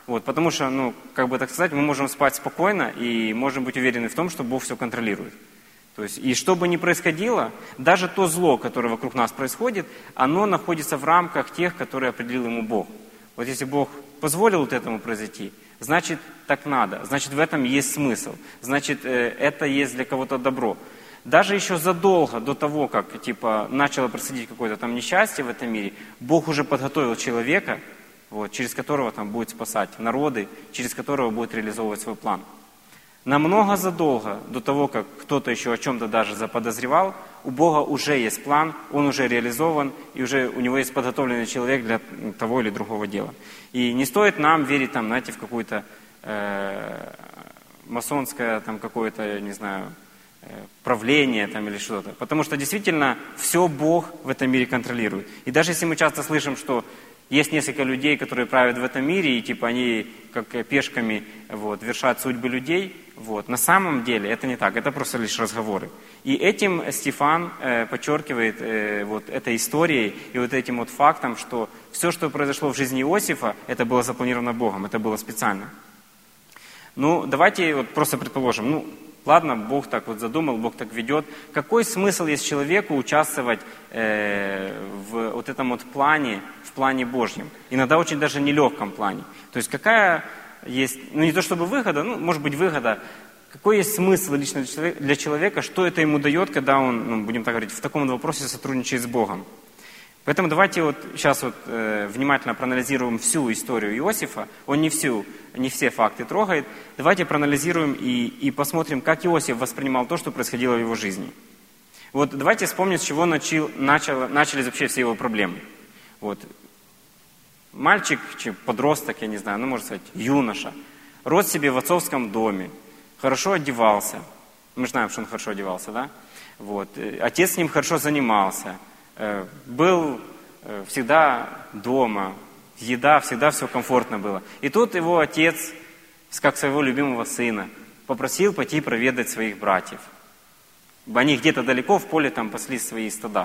Вот, потому что, ну, как бы так сказать, мы можем спать спокойно и можем быть уверены в том, что Бог все контролирует. То есть, и что бы ни происходило, даже то зло, которое вокруг нас происходит, оно находится в рамках тех, которые определил ему Бог. Вот если Бог позволил вот этому произойти, значит, так надо, значит, в этом есть смысл, значит, это есть для кого-то добро. Даже еще задолго до того, как типа, начало происходить какое-то там несчастье в этом мире, Бог уже подготовил человека, вот, через которого там будет спасать народы, через которого будет реализовывать свой план. Намного задолго до того, как кто-то еще о чем-то даже заподозревал, у Бога уже есть план, он уже реализован, и уже у него есть подготовленный человек для того или другого дела. И не стоит нам верить, там, знаете, в какую-то масонское, там, какое-то, не знаю, правление там, или что-то. Потому что действительно все Бог в этом мире контролирует. И даже если мы часто слышим, что есть несколько людей, которые правят в этом мире, и типа они как пешками вот, вершат судьбы людей, вот, на самом деле это не так, это просто лишь разговоры. И этим Стефан подчеркивает вот этой историей и вот этим вот фактом, что все, что произошло в жизни Иосифа, это было запланировано Богом, это было специально. Ну, давайте вот просто предположим, ну, ладно, Бог так вот задумал, Бог так ведет. Какой смысл есть человеку участвовать в вот этом вот плане, в плане Божьем? Иногда очень даже нелегком плане. То есть какая есть, ну не то чтобы выгода, ну может быть выгода, какой есть смысл лично для человека, что это ему дает, когда он, ну, будем так говорить, в таком вопросе сотрудничает с Богом? Поэтому давайте вот сейчас вот внимательно проанализируем всю историю Иосифа. Он не все факты трогает. Давайте проанализируем и посмотрим, как Иосиф воспринимал то, что происходило в его жизни. Вот давайте вспомним, с чего начались вообще все его проблемы. Вот. Мальчик, подросток, я не знаю, ну можно сказать, юноша, рос себе в отцовском доме, хорошо одевался. Мы знаем, что он хорошо одевался, да? Вот. Отец с ним хорошо занимался. Был всегда дома, еда, всегда все комфортно было. И тут его отец, как своего любимого сына, попросил пойти проведать своих братьев. Они где-то далеко в поле там пасли свои стада.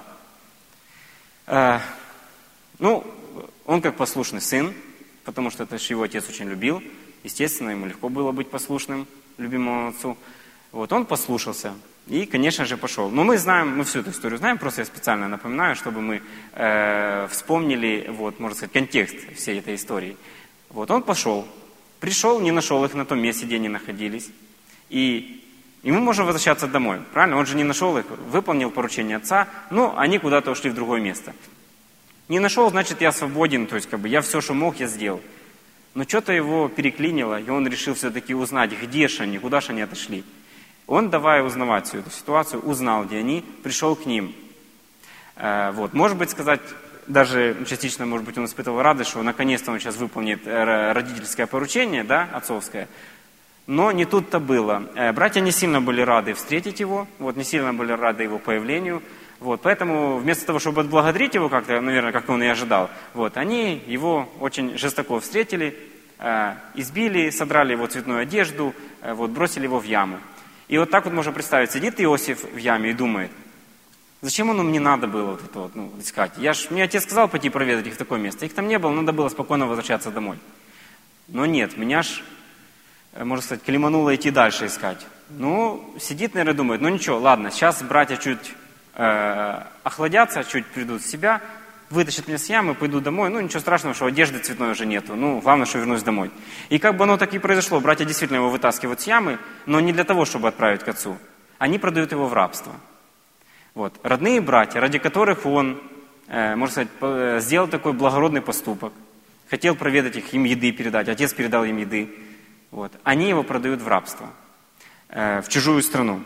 Ну, он как послушный сын, потому что это же его отец очень любил. Естественно, ему легко было быть послушным любимому отцу. Вот, он послушался. И, конечно же, пошел. Но мы знаем, мы всю эту историю знаем, просто я специально напоминаю, чтобы мы вспомнили, вот, можно сказать, контекст всей этой истории. Вот, он пошел, пришел, не нашел их на том месте, где они находились. И мы можем возвращаться домой, правильно? Он же не нашел их, выполнил поручение отца, но они куда-то ушли в другое место. Не нашел, значит, я свободен, то есть, как бы, я все, что мог, я сделал. Но что-то его переклинило, и он решил все-таки узнать, где же они, куда же они отошли. Он, давая узнавать всю эту ситуацию, узнал, где они, пришел к ним. Вот. Может быть, сказать, даже частично, может быть, он испытывал радость, что наконец-то он сейчас выполнит родительское поручение, да, отцовское. Но не тут-то было. Братья не сильно были рады встретить его, вот, не сильно были рады его появлению. Вот, поэтому вместо того, чтобы отблагодарить его как-то, наверное, как он и ожидал, вот, они его очень жестоко встретили, избили, содрали его цветную одежду, вот, бросили его в яму. И вот так вот можно представить, сидит Иосиф в яме и думает, зачем оно мне надо было вот это вот, ну, искать? Мне отец сказал пойти проведать их в такое место, их там не было, надо было спокойно возвращаться домой. Но нет, меня ж, можно сказать, клемануло идти дальше искать. Ну, сидит, наверное, думает, ну ничего, ладно, сейчас братья чуть охладятся, чуть придут в себя, вытащат меня с ямы, пойду домой, ну ничего страшного, что одежды цветной уже нету, ну главное, что вернусь домой. И как бы оно так и произошло, братья действительно его вытаскивают с ямы, но не для того, чтобы отправить к отцу, они продают его в рабство. Вот. Родные братья, ради которых он, можно сказать, сделал такой благородный поступок, хотел проведать их, им еды передать, отец передал им еды, вот. Они его продают в рабство, в чужую страну.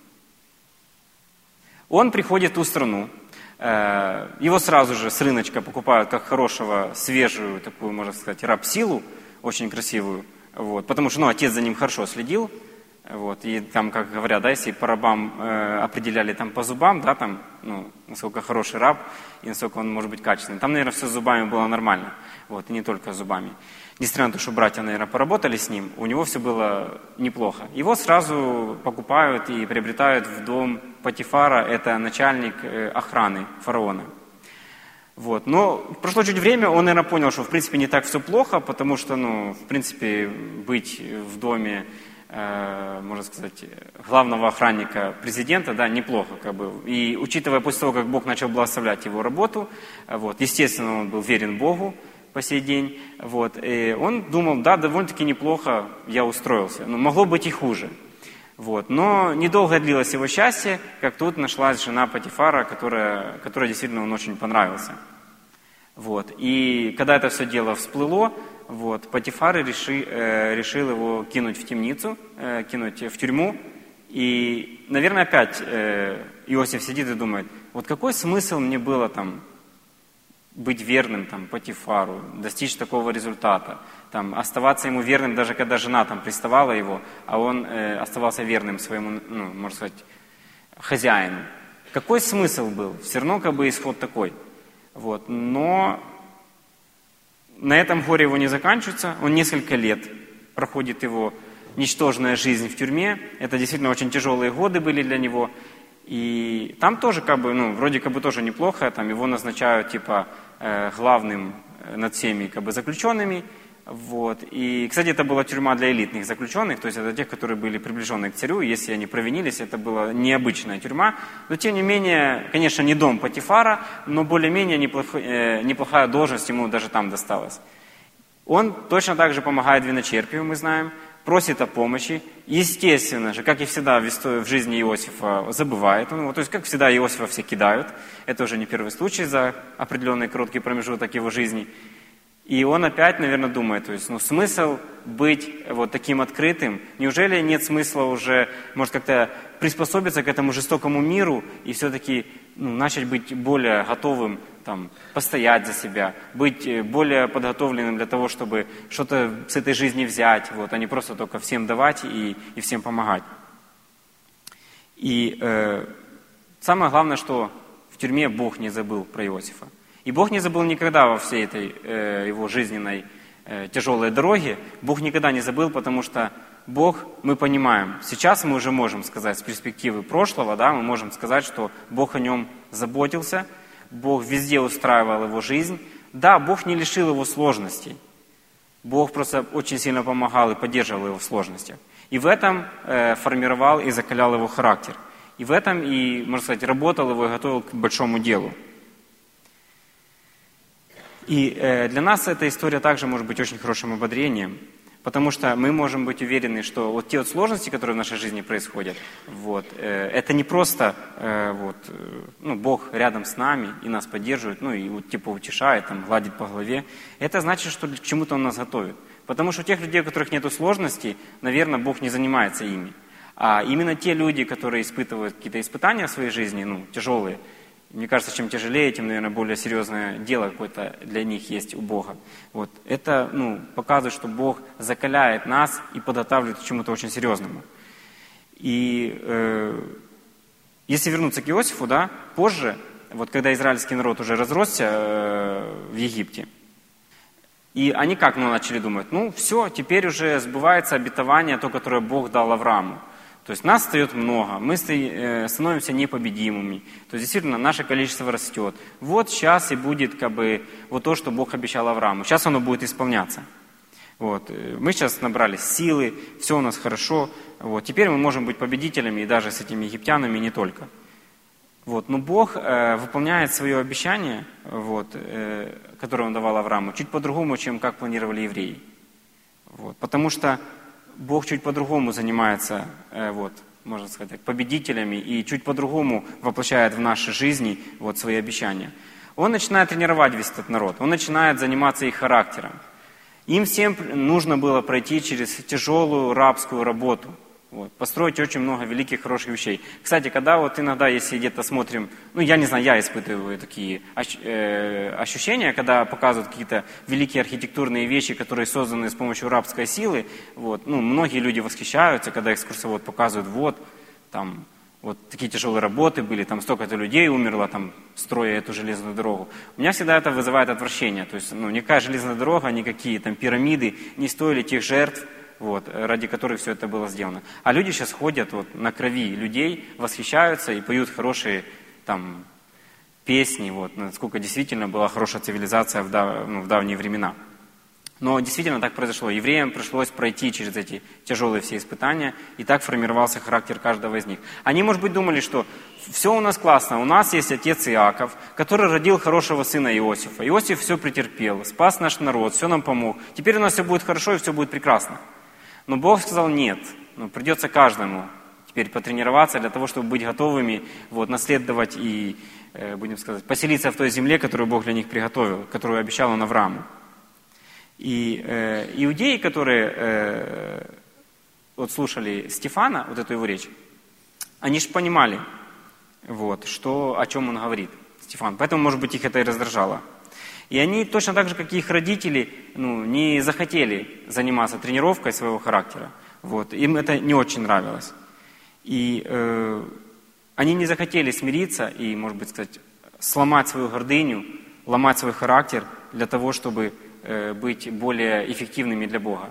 Он приходит в ту страну, его сразу же с рыночка покупают как хорошего, свежую, такую, можно сказать, рабсилу, очень красивую, вот, потому что, ну, отец за ним хорошо следил, вот, и там, как говорят, да, если по рабам определяли там по зубам, да, там, ну, насколько хороший раб и насколько он может быть качественный, там, наверное, все с зубами было нормально, вот, и не только с зубами. Несмотря на то, что братья, наверное, поработали с ним, у него все было неплохо. Его сразу покупают и приобретают в дом Потифара, это начальник охраны фараона. Вот. Но прошло чуть время, он, наверное, понял, что, в принципе, не так все плохо, потому что, в принципе, быть в доме, можно сказать, главного охранника президента, да, неплохо, как бы. И учитывая после того, как Бог начал благословлять его работу, вот, естественно, он был верен Богу по сей день, вот, и он думал, да, довольно-таки неплохо я устроился, но могло быть и хуже. Вот. Но недолго длилось его счастье, как тут нашлась жена Потифара, которой действительно он очень понравился. Вот. И когда это все дело всплыло, вот, Потифар решил его кинуть в темницу, кинуть в тюрьму. И, наверное, опять Иосиф сидит и думает, вот какой смысл мне было там быть верным там, Потифару, достичь такого результата, там, оставаться ему верным, даже когда жена там приставала его, а он оставался верным своему, можно сказать, хозяину. Какой смысл был? Все равно как бы исход такой. Вот. Но на этом горе его не заканчивается. Он несколько лет проходит его ничтожная жизнь в тюрьме. Это действительно очень тяжелые годы были для него. И там тоже как бы, вроде как бы тоже неплохо. Там его назначают типа главным над всеми как бы заключенными. Вот. И, кстати, это была тюрьма для элитных заключенных, то есть это тех, которые были приближены к царю, если они провинились, это была необычная тюрьма. Но, тем не менее, конечно, не дом Потифара, но более-менее неплохая должность ему даже там досталась. Он точно так же помогает виночерпию, мы знаем, просит о помощи. Естественно же, как и всегда в жизни Иосифа, забывает он его. То есть, как всегда, Иосифа все кидают. Это уже не первый случай за определенный короткий промежуток его жизни. И он опять, наверное, думает, то есть, смысл быть вот таким открытым? Неужели нет смысла уже, может, как-то приспособиться к этому жестокому миру и все-таки начать быть более готовым, там, постоять за себя, быть более подготовленным для того, чтобы что-то с этой жизни взять, вот, а не просто только всем давать и всем помогать. И самое главное, что в тюрьме Бог не забыл про Иосифа. И Бог не забыл никогда во всей этой его жизненной тяжелой дороге. Бог никогда не забыл, потому что Бог, мы понимаем, сейчас мы уже можем сказать с перспективы прошлого, да, мы можем сказать, что Бог о нем заботился, Бог везде устраивал его жизнь. Да, Бог не лишил его сложностей. Бог просто очень сильно помогал и поддерживал его в сложностях. И в этом формировал и закалял его характер. И в этом, и, можно сказать, работал его и готовил к большому делу. И для нас эта история также может быть очень хорошим ободрением, потому что мы можем быть уверены, что вот те вот сложности, которые в нашей жизни происходят, вот, это не просто Бог рядом с нами и нас поддерживает, и типа утешает, там, гладит по голове. Это значит, что к чему-то Он нас готовит. Потому что у тех людей, у которых нет сложностей, наверное, Бог не занимается ими. А именно те люди, которые испытывают какие-то испытания в своей жизни, тяжелые, мне кажется, чем тяжелее, тем, наверное, более серьезное дело какое-то для них есть у Бога. Вот. Это показывает, что Бог закаляет нас и подготавливает к чему-то очень серьезному. И если вернуться к Иосифу, да, позже, вот когда израильский народ уже разросся в Египте, и они как начали думать? Все, теперь уже сбывается обетование, то, которое Бог дал Аврааму. То есть нас стает много, мы становимся непобедимыми. То есть действительно наше количество растет. Вот сейчас и будет как бы вот то, что Бог обещал Аврааму. Сейчас оно будет исполняться. Вот. Мы сейчас набрали силы, все у нас хорошо. Вот. Теперь мы можем быть победителями и даже с этими египтянами не только. Вот. Но Бог выполняет свое обещание, которое Он давал Аврааму, чуть по-другому, чем как планировали евреи. Вот. Потому что Бог чуть по-другому занимается, можно сказать так, победителями и чуть по-другому воплощает в наши жизни свои обещания. Он начинает тренировать весь этот народ, он начинает заниматься их характером. Им всем нужно было пройти через тяжелую рабскую работу, построить очень много великих, хороших вещей. Кстати, когда иногда, если где-то смотрим, я не знаю, я испытываю такие ощущения, когда показывают какие-то великие архитектурные вещи, которые созданы с помощью рабской силы, многие люди восхищаются, когда экскурсовод показывают, там, такие тяжелые работы были, там столько-то людей умерло, там, строя эту железную дорогу. У меня всегда это вызывает отвращение, то есть, никакая железная дорога, никакие там пирамиды не стоили тех жертв, ради которых все это было сделано. А люди сейчас ходят на крови людей, восхищаются и поют хорошие там песни, вот, насколько действительно была хорошая цивилизация в давние времена. Но действительно так произошло. Евреям пришлось пройти через эти тяжелые все испытания, и так формировался характер каждого из них. Они, может быть, думали, что все у нас классно, у нас есть отец Иаков, который родил хорошего сына Иосифа. Иосиф все претерпел, спас наш народ, все нам помог. Теперь у нас все будет хорошо и все будет прекрасно. Но Бог сказал нет, придется каждому теперь потренироваться для того, чтобы быть готовыми наследовать и, будем сказать, поселиться в той земле, которую Бог для них приготовил, которую обещал Он Аврааму. И иудеи, которые слушали Стефана, эту его речь, они же понимали, о чем он говорит, Стефан. Поэтому, может быть, их это и раздражало. И они точно так же, как и их родители, не захотели заниматься тренировкой своего характера. Им это не очень нравилось. И они не захотели смириться и, может быть, сказать, сломать свою гордыню, ломать свой характер для того, чтобы быть более эффективными для Бога.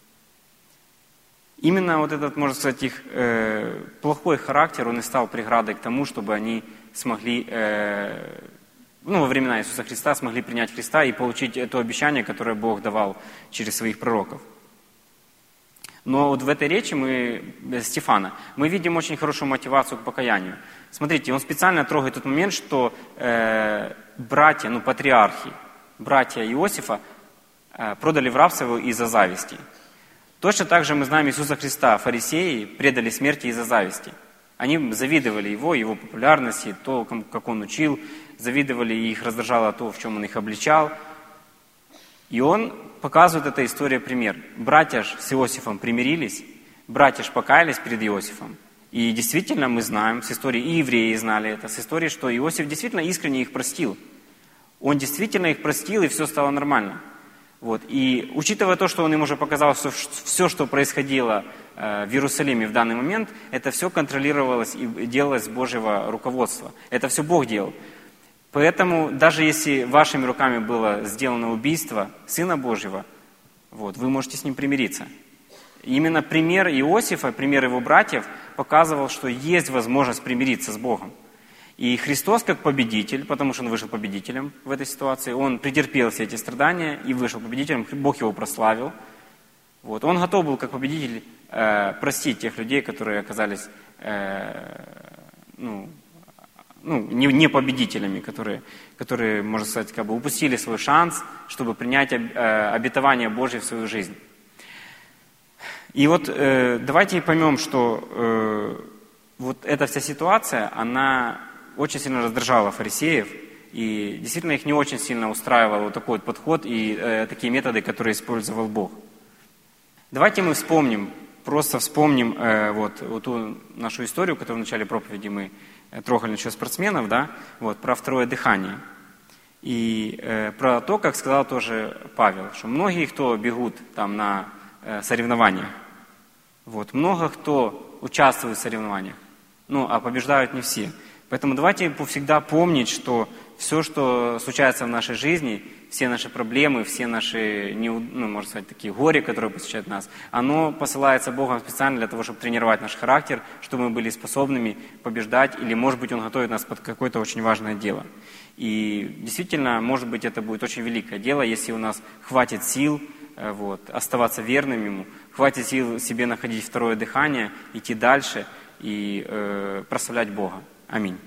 Именно этот, можно сказать, их плохой характер, он и стал преградой к тому, чтобы они смогли, во времена Иисуса Христа, смогли принять Христа и получить это обещание, которое Бог давал через своих пророков. Но в этой речи Стефана мы видим очень хорошую мотивацию к покаянию. Смотрите, он специально трогает тот момент, что братья, патриархи, братья Иосифа продали в рабство его из-за зависти. Точно так же мы знаем Иисуса Христа. Фарисеи предали смерти из-за зависти. Они завидовали его популярности, то, как он учил, завидовали, и их раздражало то, в чем он их обличал. И он показывает эта история пример. Братья ж с Иосифом примирились, братья ж покаялись перед Иосифом. И действительно мы знаем с истории, и евреи знали это, с истории, что Иосиф действительно искренне их простил. Он действительно их простил, и все стало нормально. И учитывая то, что он им уже показал все, что происходило в Иерусалиме в данный момент, это все контролировалось и делалось с Божьего руководства. Это все Бог делал. Поэтому даже если вашими руками было сделано убийство Сына Божьего, вы можете с ним примириться. Именно пример Иосифа, пример его братьев показывал, что есть возможность примириться с Богом. И Христос как победитель, потому что Он вышел победителем в этой ситуации, Он претерпел все эти страдания и вышел победителем, Бог Его прославил. Он готов был как победитель простить тех людей, которые оказались не победителями, которые, можно сказать, упустили свой шанс, чтобы принять обетование Божье в свою жизнь. И давайте поймем, что эта вся ситуация, она очень сильно раздражала фарисеев, и действительно их не очень сильно устраивал такой подход и такие методы, которые использовал Бог. Давайте мы просто вспомним ту нашу историю, которую в начале проповеди мы трогали насчет спортсменов, про второе дыхание. И про то, как сказал тоже Павел, что многие, кто бегут на соревнованиях, много кто участвует в соревнованиях, а побеждают не все. Поэтому давайте всегда помнить, что все, что случается в нашей жизни, все наши проблемы, все наши, можно сказать, такие горе, которые посещают нас, оно посылается Богом специально для того, чтобы тренировать наш характер, чтобы мы были способными побеждать, или, может быть, Он готовит нас под какое-то очень важное дело. И действительно, может быть, это будет очень великое дело, если у нас хватит сил оставаться верным Ему, хватит сил себе находить второе дыхание, идти дальше и прославлять Бога. Аминь.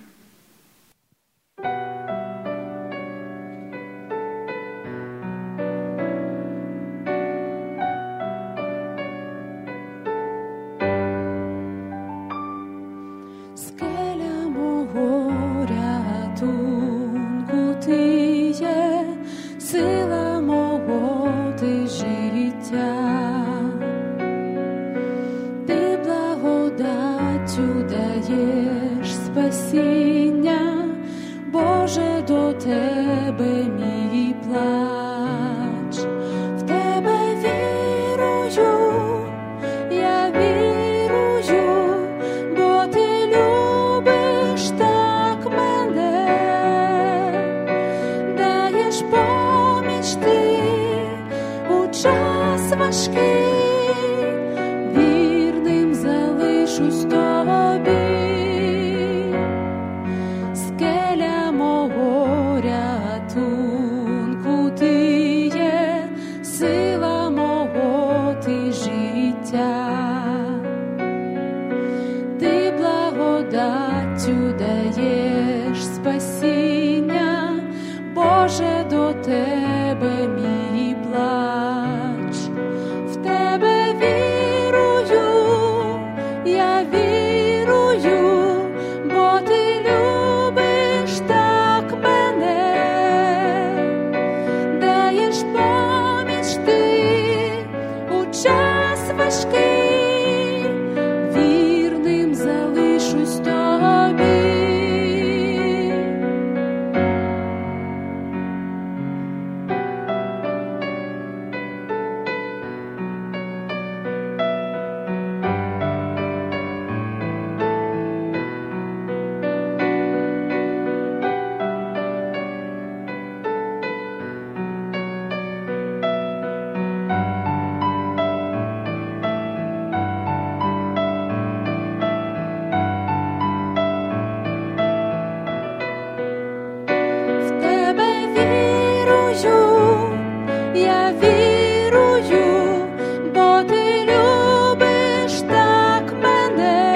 Скеля мого рятунку ти є, сила мого ти життя. Ти благодаттю даєш спасіння, Боже, до Тебе мій плач. В Тебе вірую, я вірую, бо Ти любиш так мене. Дай Боже, до Тебе мій плач. В Тебе вірую, я вірую, бо Ти любиш так мене, даєш поміч Ти у час важкий, вірним залишусь Тобі. Я вірую, бо Ти любиш так мене,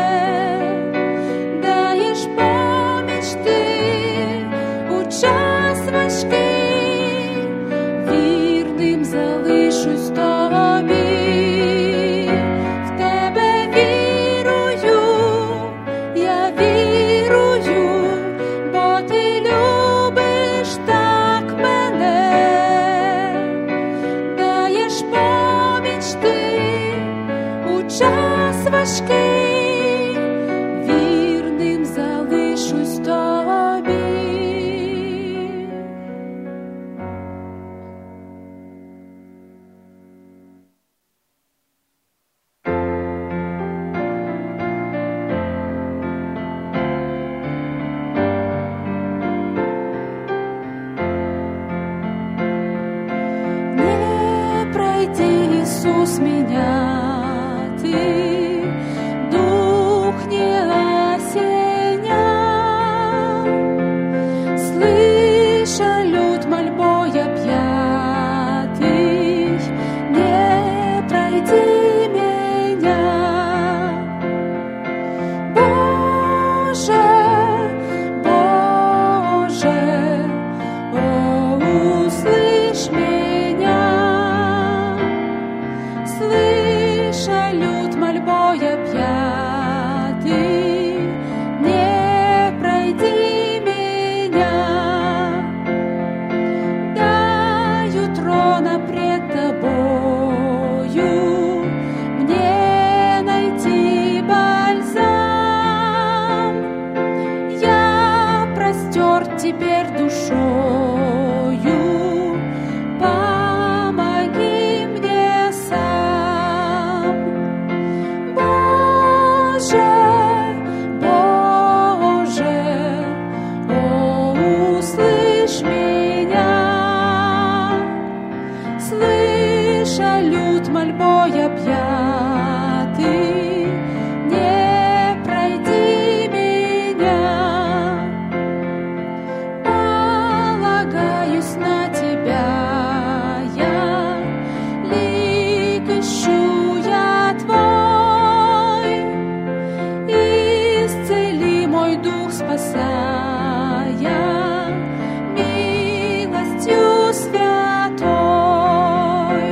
даєш поміч Ти у час важкий, вірним залишусь Тобі. В Тебе вірую, я вірую, бо Ти любиш так мене, поміч Ти у час важкий, вірним залишусь Тобі. Иисус, меня Ты, Дух не осенял, слыша люд мольбой объятый, не пройди меня. Боже, Боже, о, услышь меня, слыша люд мольбой объятый, не пройди меня. Даю трона пред Тобою, мне найти бальзам. Я простер теперь душою, помоги мне сам. Боже, Боже, о, услышь меня, слыша люд мольбой объятый, не пройди меня. Полагаюсь на Тебя я, лик ищу я Твой, исцели мой дух, спасая милостью святой.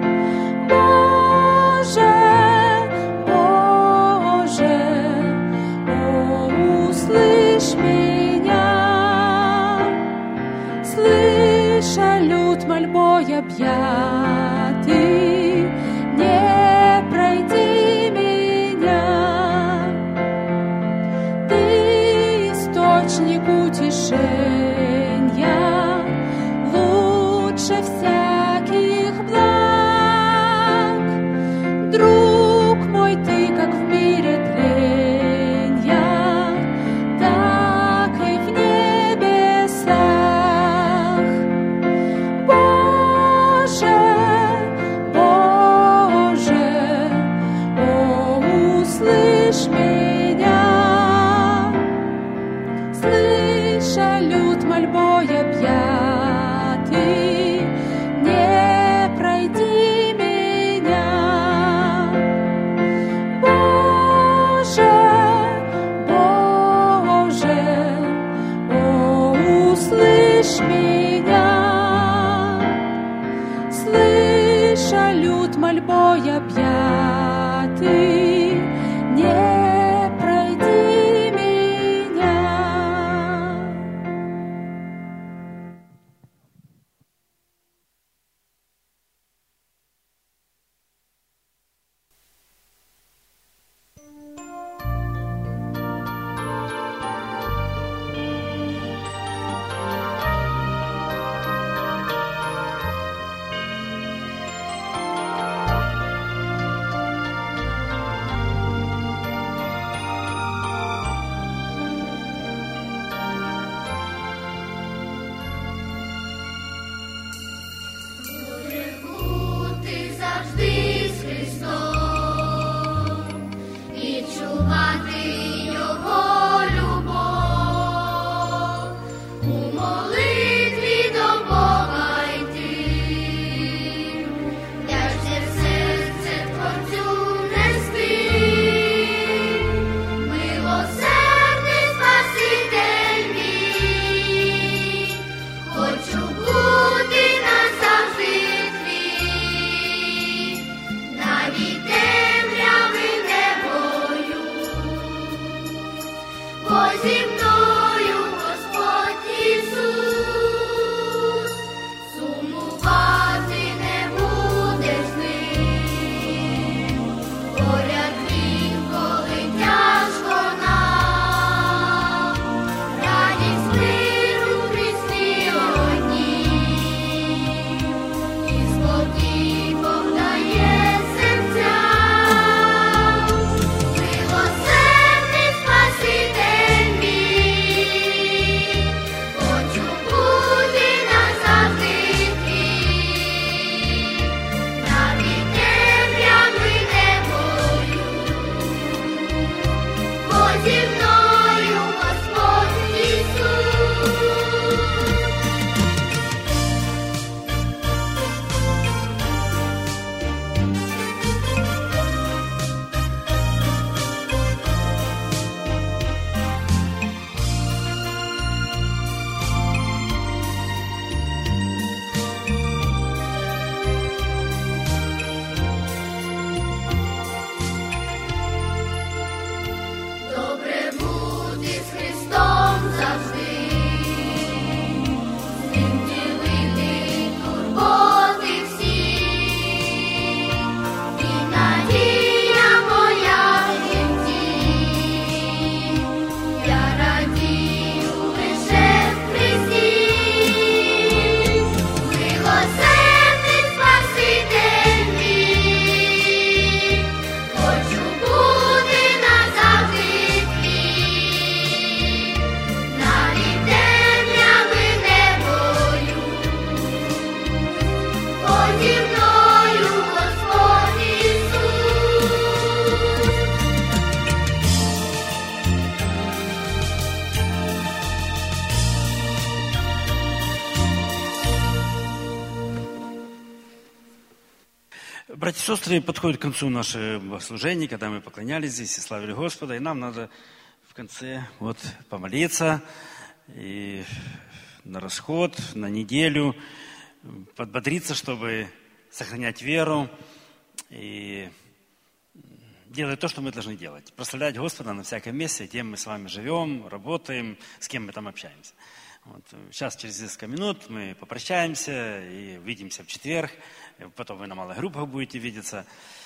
Боже, Боже, о, услышь меня, слыша люд мольбой объятый, не пройди меня. Ты источник утешения, лучше всяких благ. Друг мой, Ты, как в мире тленья, так и в небесах. Боже, Боже, мольбой объятый, не пройди меня.
Бути завжди з Христом і чувати Його любов, у молитві до Бога йти, вдячне серце Творцю нести, милосердний Спаситель мій, хочу бути назавжди твій, навіть темряви не боюсь, бо зі мною Господь Ісус, сумувати не будеш з ним, поряд Він, коли тяжко нам, радість миру в Христі одній, і спокій Бог дає серцям, милосердний Спаситель мій, хочу бути назавжди твій, навіть темряви не боюсь, бо зі мною Господь Ісус. Добре бути з Христом завжди, з ним ділити турботи всі, він надія моя в житті, я радію лише в Христі, милосердний Спаситель мій, хочу бути назавжди твій, навіть темряви не боюсь, бо зі мною Господь Ісус.
Братья и сестры, подходит к концу наше служение, когда мы поклонялись здесь и славили Господа, и нам надо в конце вот помолиться и на расход, на неделю, подбодриться, чтобы сохранять веру и делать то, что мы должны делать. Прославлять Господа на всяком месте, где мы с вами живем, работаем, с кем мы там общаемся. Вот. Сейчас, через несколько минут, мы попрощаемся и увидимся в четверг. Потом вы на малых группах будете видеться.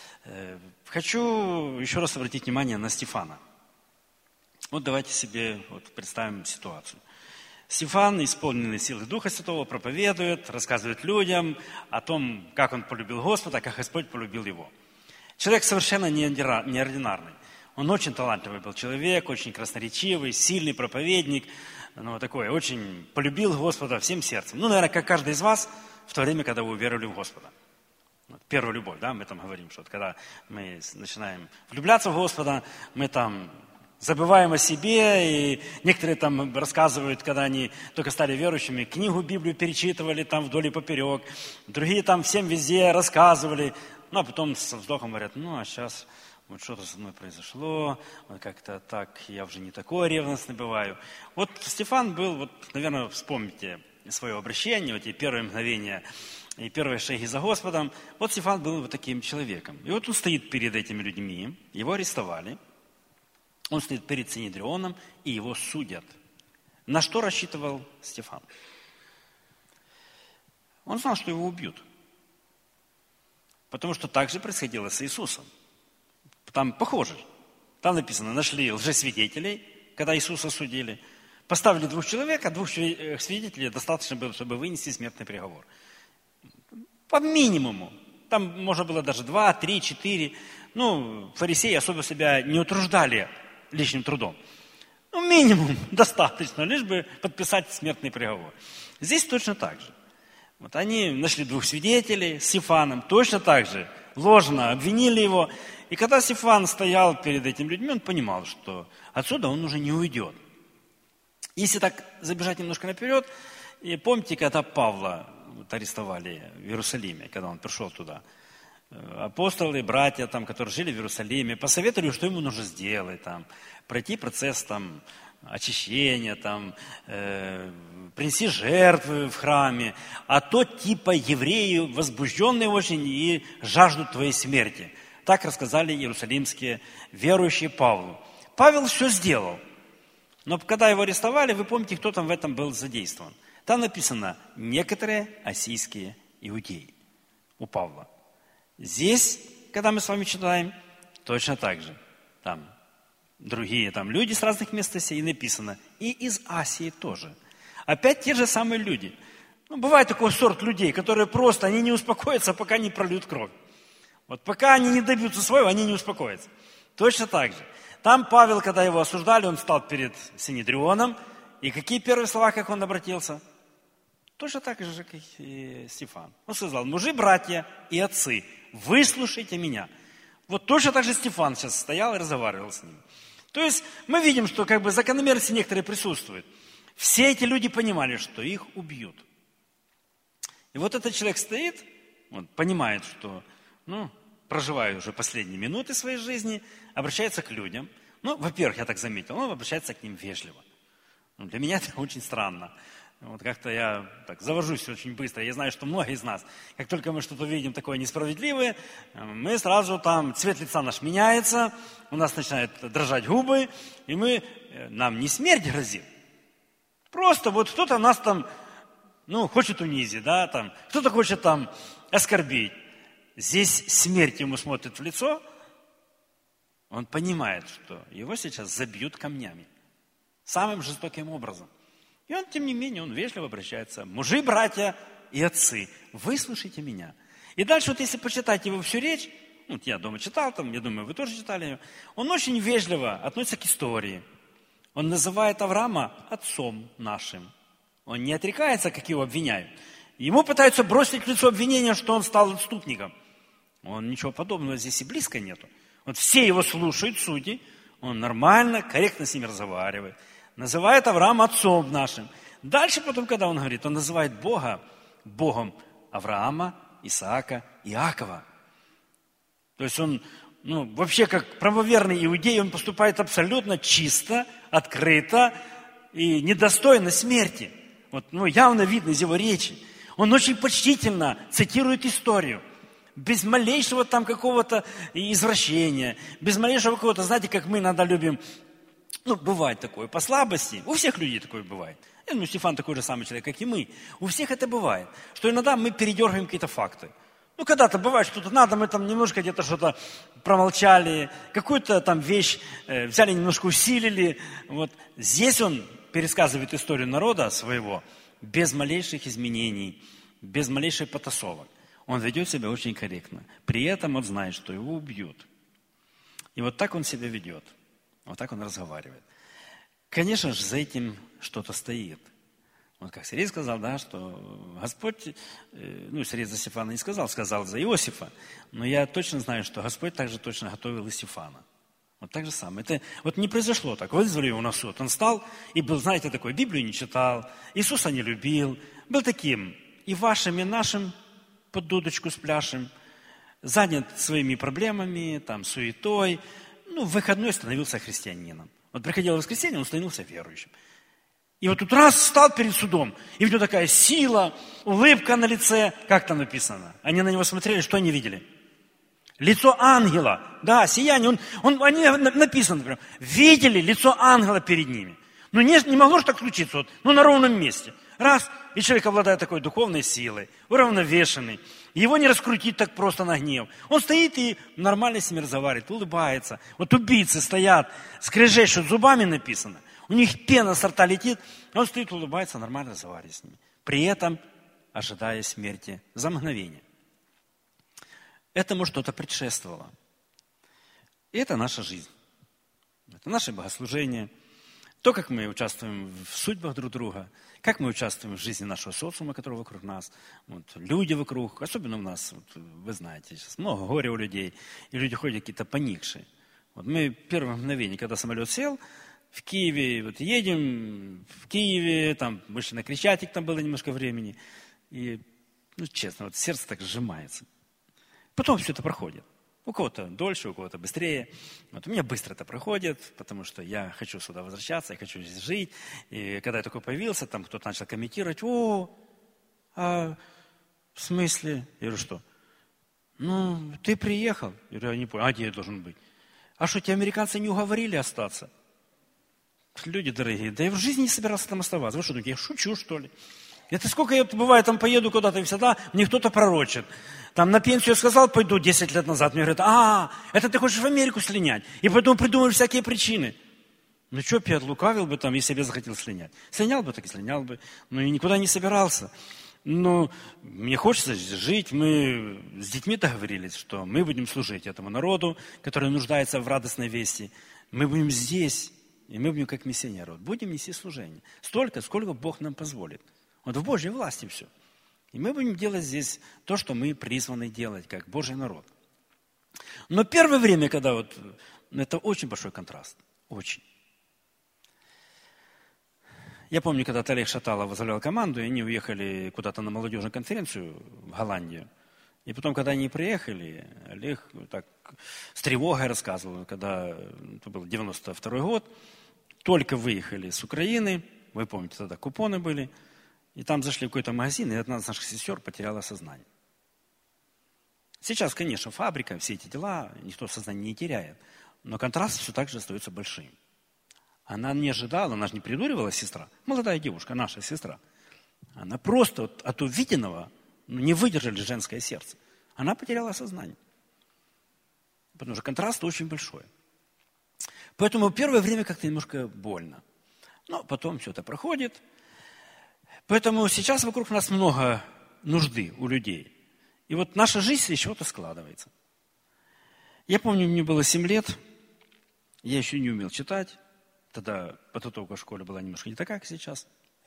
Хочу еще раз обратить внимание на Стефана. Вот давайте себе представим ситуацию. Стефан, исполненный силы Духа Святого, проповедует, рассказывает людям о том, как он полюбил Господа, как Господь полюбил его. Человек совершенно неординарный. Он очень талантливый был человек, очень красноречивый, сильный проповедник, такой, очень полюбил Господа всем сердцем. Наверное, как каждый из вас в то время, когда вы уверовали в Господа. Первая любовь, да, мы там говорим, что когда мы начинаем влюбляться в Господа, мы там забываем о себе, и некоторые там рассказывают, когда они только стали верующими, книгу, Библию перечитывали там вдоль и поперек, другие там всем везде рассказывали, а потом со вздохом говорят, а сейчас вот что-то со мной произошло, вот как-то так, я уже не такой ревностный бываю. Вот Стефан был, наверное, вспомните свое обращение, эти первые мгновения и первые шаги за Господом. Вот Стефан был вот таким человеком. И вот он стоит перед этими людьми, его арестовали. Он стоит перед Синедрионом, и его судят. На что рассчитывал Стефан? Он знал, что его убьют. Потому что так же происходило с Иисусом. Там похоже. Там написано, нашли лжесвидетелей, когда Иисуса судили. Поставили 2 человек, а 2 свидетелей достаточно было, чтобы вынести смертный приговор. По минимуму. Там можно было даже 2, 3, 4. Фарисеи особо себя не утруждали лишним трудом. Минимум достаточно, лишь бы подписать смертный приговор. Здесь точно так же. Вот они нашли 2 свидетелей с Стефаном, точно так же, ложно обвинили его. И когда Стефан стоял перед этими людьми, он понимал, что отсюда он уже не уйдет. Если так забежать немножко наперед, и помните, когда Павла арестовали в Иерусалиме, когда он пришел туда, апостолы, братья, которые жили в Иерусалиме, посоветовали, что ему нужно сделать, пройти процесс очищения, принести жертвы в храме, а то типа евреи возбужденные очень и жаждут твоей смерти. Так рассказали иерусалимские верующие Павлу. Павел все сделал. Но когда его арестовали, вы помните, кто там в этом был задействован. Там написано «некоторые осийские иудеи» у Павла. Здесь, когда мы с вами читаем, точно так же. Там другие люди с разных мест Осии, написано. И из Асии тоже. Опять те же самые люди. Бывает такой сорт людей, которые просто, они не успокоятся, пока не прольют кровь. Вот пока они не добьются своего, они не успокоятся. Точно так же. Там Павел, когда его осуждали, он встал перед Синедрионом. И какие первые слова, как он обратился? Точно так же, как и Стефан. Он сказал: мужи, братья и отцы, выслушайте меня. Вот точно так же Стефан сейчас стоял и разговаривал с ним. То есть мы видим, что закономерности некоторые присутствуют. Все эти люди понимали, что их убьют. И вот этот человек стоит, он понимает, что проживает уже последние минуты своей жизни, обращается к людям. Во-первых, я так заметил, он обращается к ним вежливо. Для меня это очень странно. Как-то я завожусь очень быстро. Я знаю, что многие из нас, как только мы что-то видим такое несправедливое, мы сразу цвет лица наш меняется, у нас начинают дрожать губы, и нам не смерть грозит. Просто кто-то нас хочет унизить, кто-то хочет оскорбить. Здесь смерть ему смотрит в лицо, он понимает, что его сейчас забьют камнями. Самым жестоким образом. И он, тем не менее, он вежливо обращается: мужи, братья и отцы, выслушайте меня. И дальше, если почитать его всю речь, я дома читал, я думаю, вы тоже читали ее, он очень вежливо относится к истории. Он называет Авраама отцом нашим. Он не отрекается, как его обвиняют. Ему пытаются бросить в лицо обвинения, что он стал отступником. Он ничего подобного здесь и близко нету. Все его слушают, судьи, он нормально, корректно с ними разговаривает. Называет Авраама отцом нашим. Дальше потом, когда он говорит, он называет Бога Богом Авраама, Исаака, Иакова. То есть он, вообще как правоверный иудей, он поступает абсолютно чисто, открыто и недостойно смерти. Явно видно из его речи. Он очень почтительно цитирует историю. Без малейшего какого-то извращения, без малейшего какого-то, знаете, как мы иногда любим, бывает такое, по слабости, у всех людей такое бывает. Стефан такой же самый человек, как и мы. У всех это бывает, что иногда мы передергиваем какие-то факты. Когда-то бывает что-то надо, мы немножко где-то что-то промолчали, какую-то вещь взяли, немножко усилили. Здесь он пересказывает историю народа своего без малейших изменений, без малейших потасовок. Он ведет себя очень корректно. При этом он знает, что его убьют. И так он себя ведет. Так он разговаривает. Конечно же, за этим что-то стоит. Как Сергей сказал, что Господь, Сергей за Стефана не сказал, сказал за Иосифа. Но я точно знаю, что Господь также точно готовил и Стефана. Так же самое. Это не произошло так. Вызвали его на суд. Он стал и был, знаете, такой, Библию не читал, Иисуса не любил. Был таким и вашим, и нашим, под дудочку спляшем, занят своими проблемами, суетой. В выходной становился христианином. Приходило воскресенье, он становился верующим. И вот тут раз встал перед судом, и у него такая сила, улыбка на лице. Как там написано? Они на него смотрели, что они видели? Лицо ангела. Да, сияние. Они написано, например, видели лицо ангела перед ними. Ну, не могло же так случиться, вот, ну, на ровном месте. Раз, и человек обладает такой духовной силой, уравновешенный. Его не раскрутить так просто на гнев. Он стоит и нормально с ними разговаривает, улыбается. Вот убийцы стоят, скрежещут зубами написано. У них пена с рта летит, а он стоит, улыбается, нормально разговаривает с ними. При этом ожидая смерти за мгновение. Этому что-то предшествовало. И это наша жизнь. Это наше богослужение. То, как мы участвуем в судьбах друг друга, как мы участвуем в жизни нашего социума, который вокруг нас, вот, люди вокруг, особенно у нас, вот, вы знаете, сейчас много горя у людей, и люди ходят какие-то поникшие. Вот мы первое мгновение, когда самолет сел, в Киеве, вот едем в Киеве, там вышли на Крещатик, там было немножко времени, и, ну, честно, вот сердце так сжимается. Потом все это проходит. У кого-то дольше, у кого-то быстрее. Вот у меня быстро это проходит, потому что я хочу сюда возвращаться, я хочу здесь жить. И когда я такой появился, там кто-то начал комментировать: в смысле? Я говорю, что? Ну, ты приехал. Я говорю, я не понял, где я должен быть? А что, те американцы не уговорили остаться? Люди дорогие, да я в жизни не собирался там оставаться. Вы что, думаете, я шучу, что ли? Это сколько я, бывает, там поеду куда-то, и всегда мне кто-то пророчит. Там на пенсию я сказал, пойду 10 лет назад. Мне говорят, это ты хочешь в Америку слинять? И поэтому придумываешь всякие причины. Ну что б я отлукавил бы там, если бы я захотел слинять? Слинял бы, так и слинял бы. Но и никуда не собирался. Но мне хочется жить. Мы с детьми договорились, что мы будем служить этому народу, который нуждается в радостной вести. Мы будем здесь, и мы будем как миссионеры. Будем нести служение. Столько, сколько Бог нам позволит. Вот в Божьей власти все. И мы будем делать здесь то, что мы призваны делать, как Божий народ. Но первое время, когда вот, это очень большой контраст. Очень. Я помню, когда Олег Шаталов возглавлял команду, и они уехали куда-то на молодежную конференцию в Голландию. И потом, когда они приехали, Олег так с тревогой рассказывал, когда это был 92-й год, только выехали с Украины, вы помните, тогда купоны были, и там зашли в какой-то магазин, и одна из наших сестер потеряла сознание. Сейчас, конечно, фабрика, все эти дела, никто сознание не теряет, но контраст все так же остается большим. Она не ожидала, она же не придуривала, сестра, молодая девушка, наша сестра. Она просто вот от увиденного не выдержали женское сердце. Она потеряла сознание. Потому что контраст очень большой. Поэтому первое время как-то немножко больно. Но потом все это проходит. Поэтому сейчас вокруг нас много нужды у людей. И вот наша жизнь из чего-то складывается. Я помню, мне было 7 лет, я еще не умел читать. Тогда подготовка в школе была немножко не такая, как сейчас.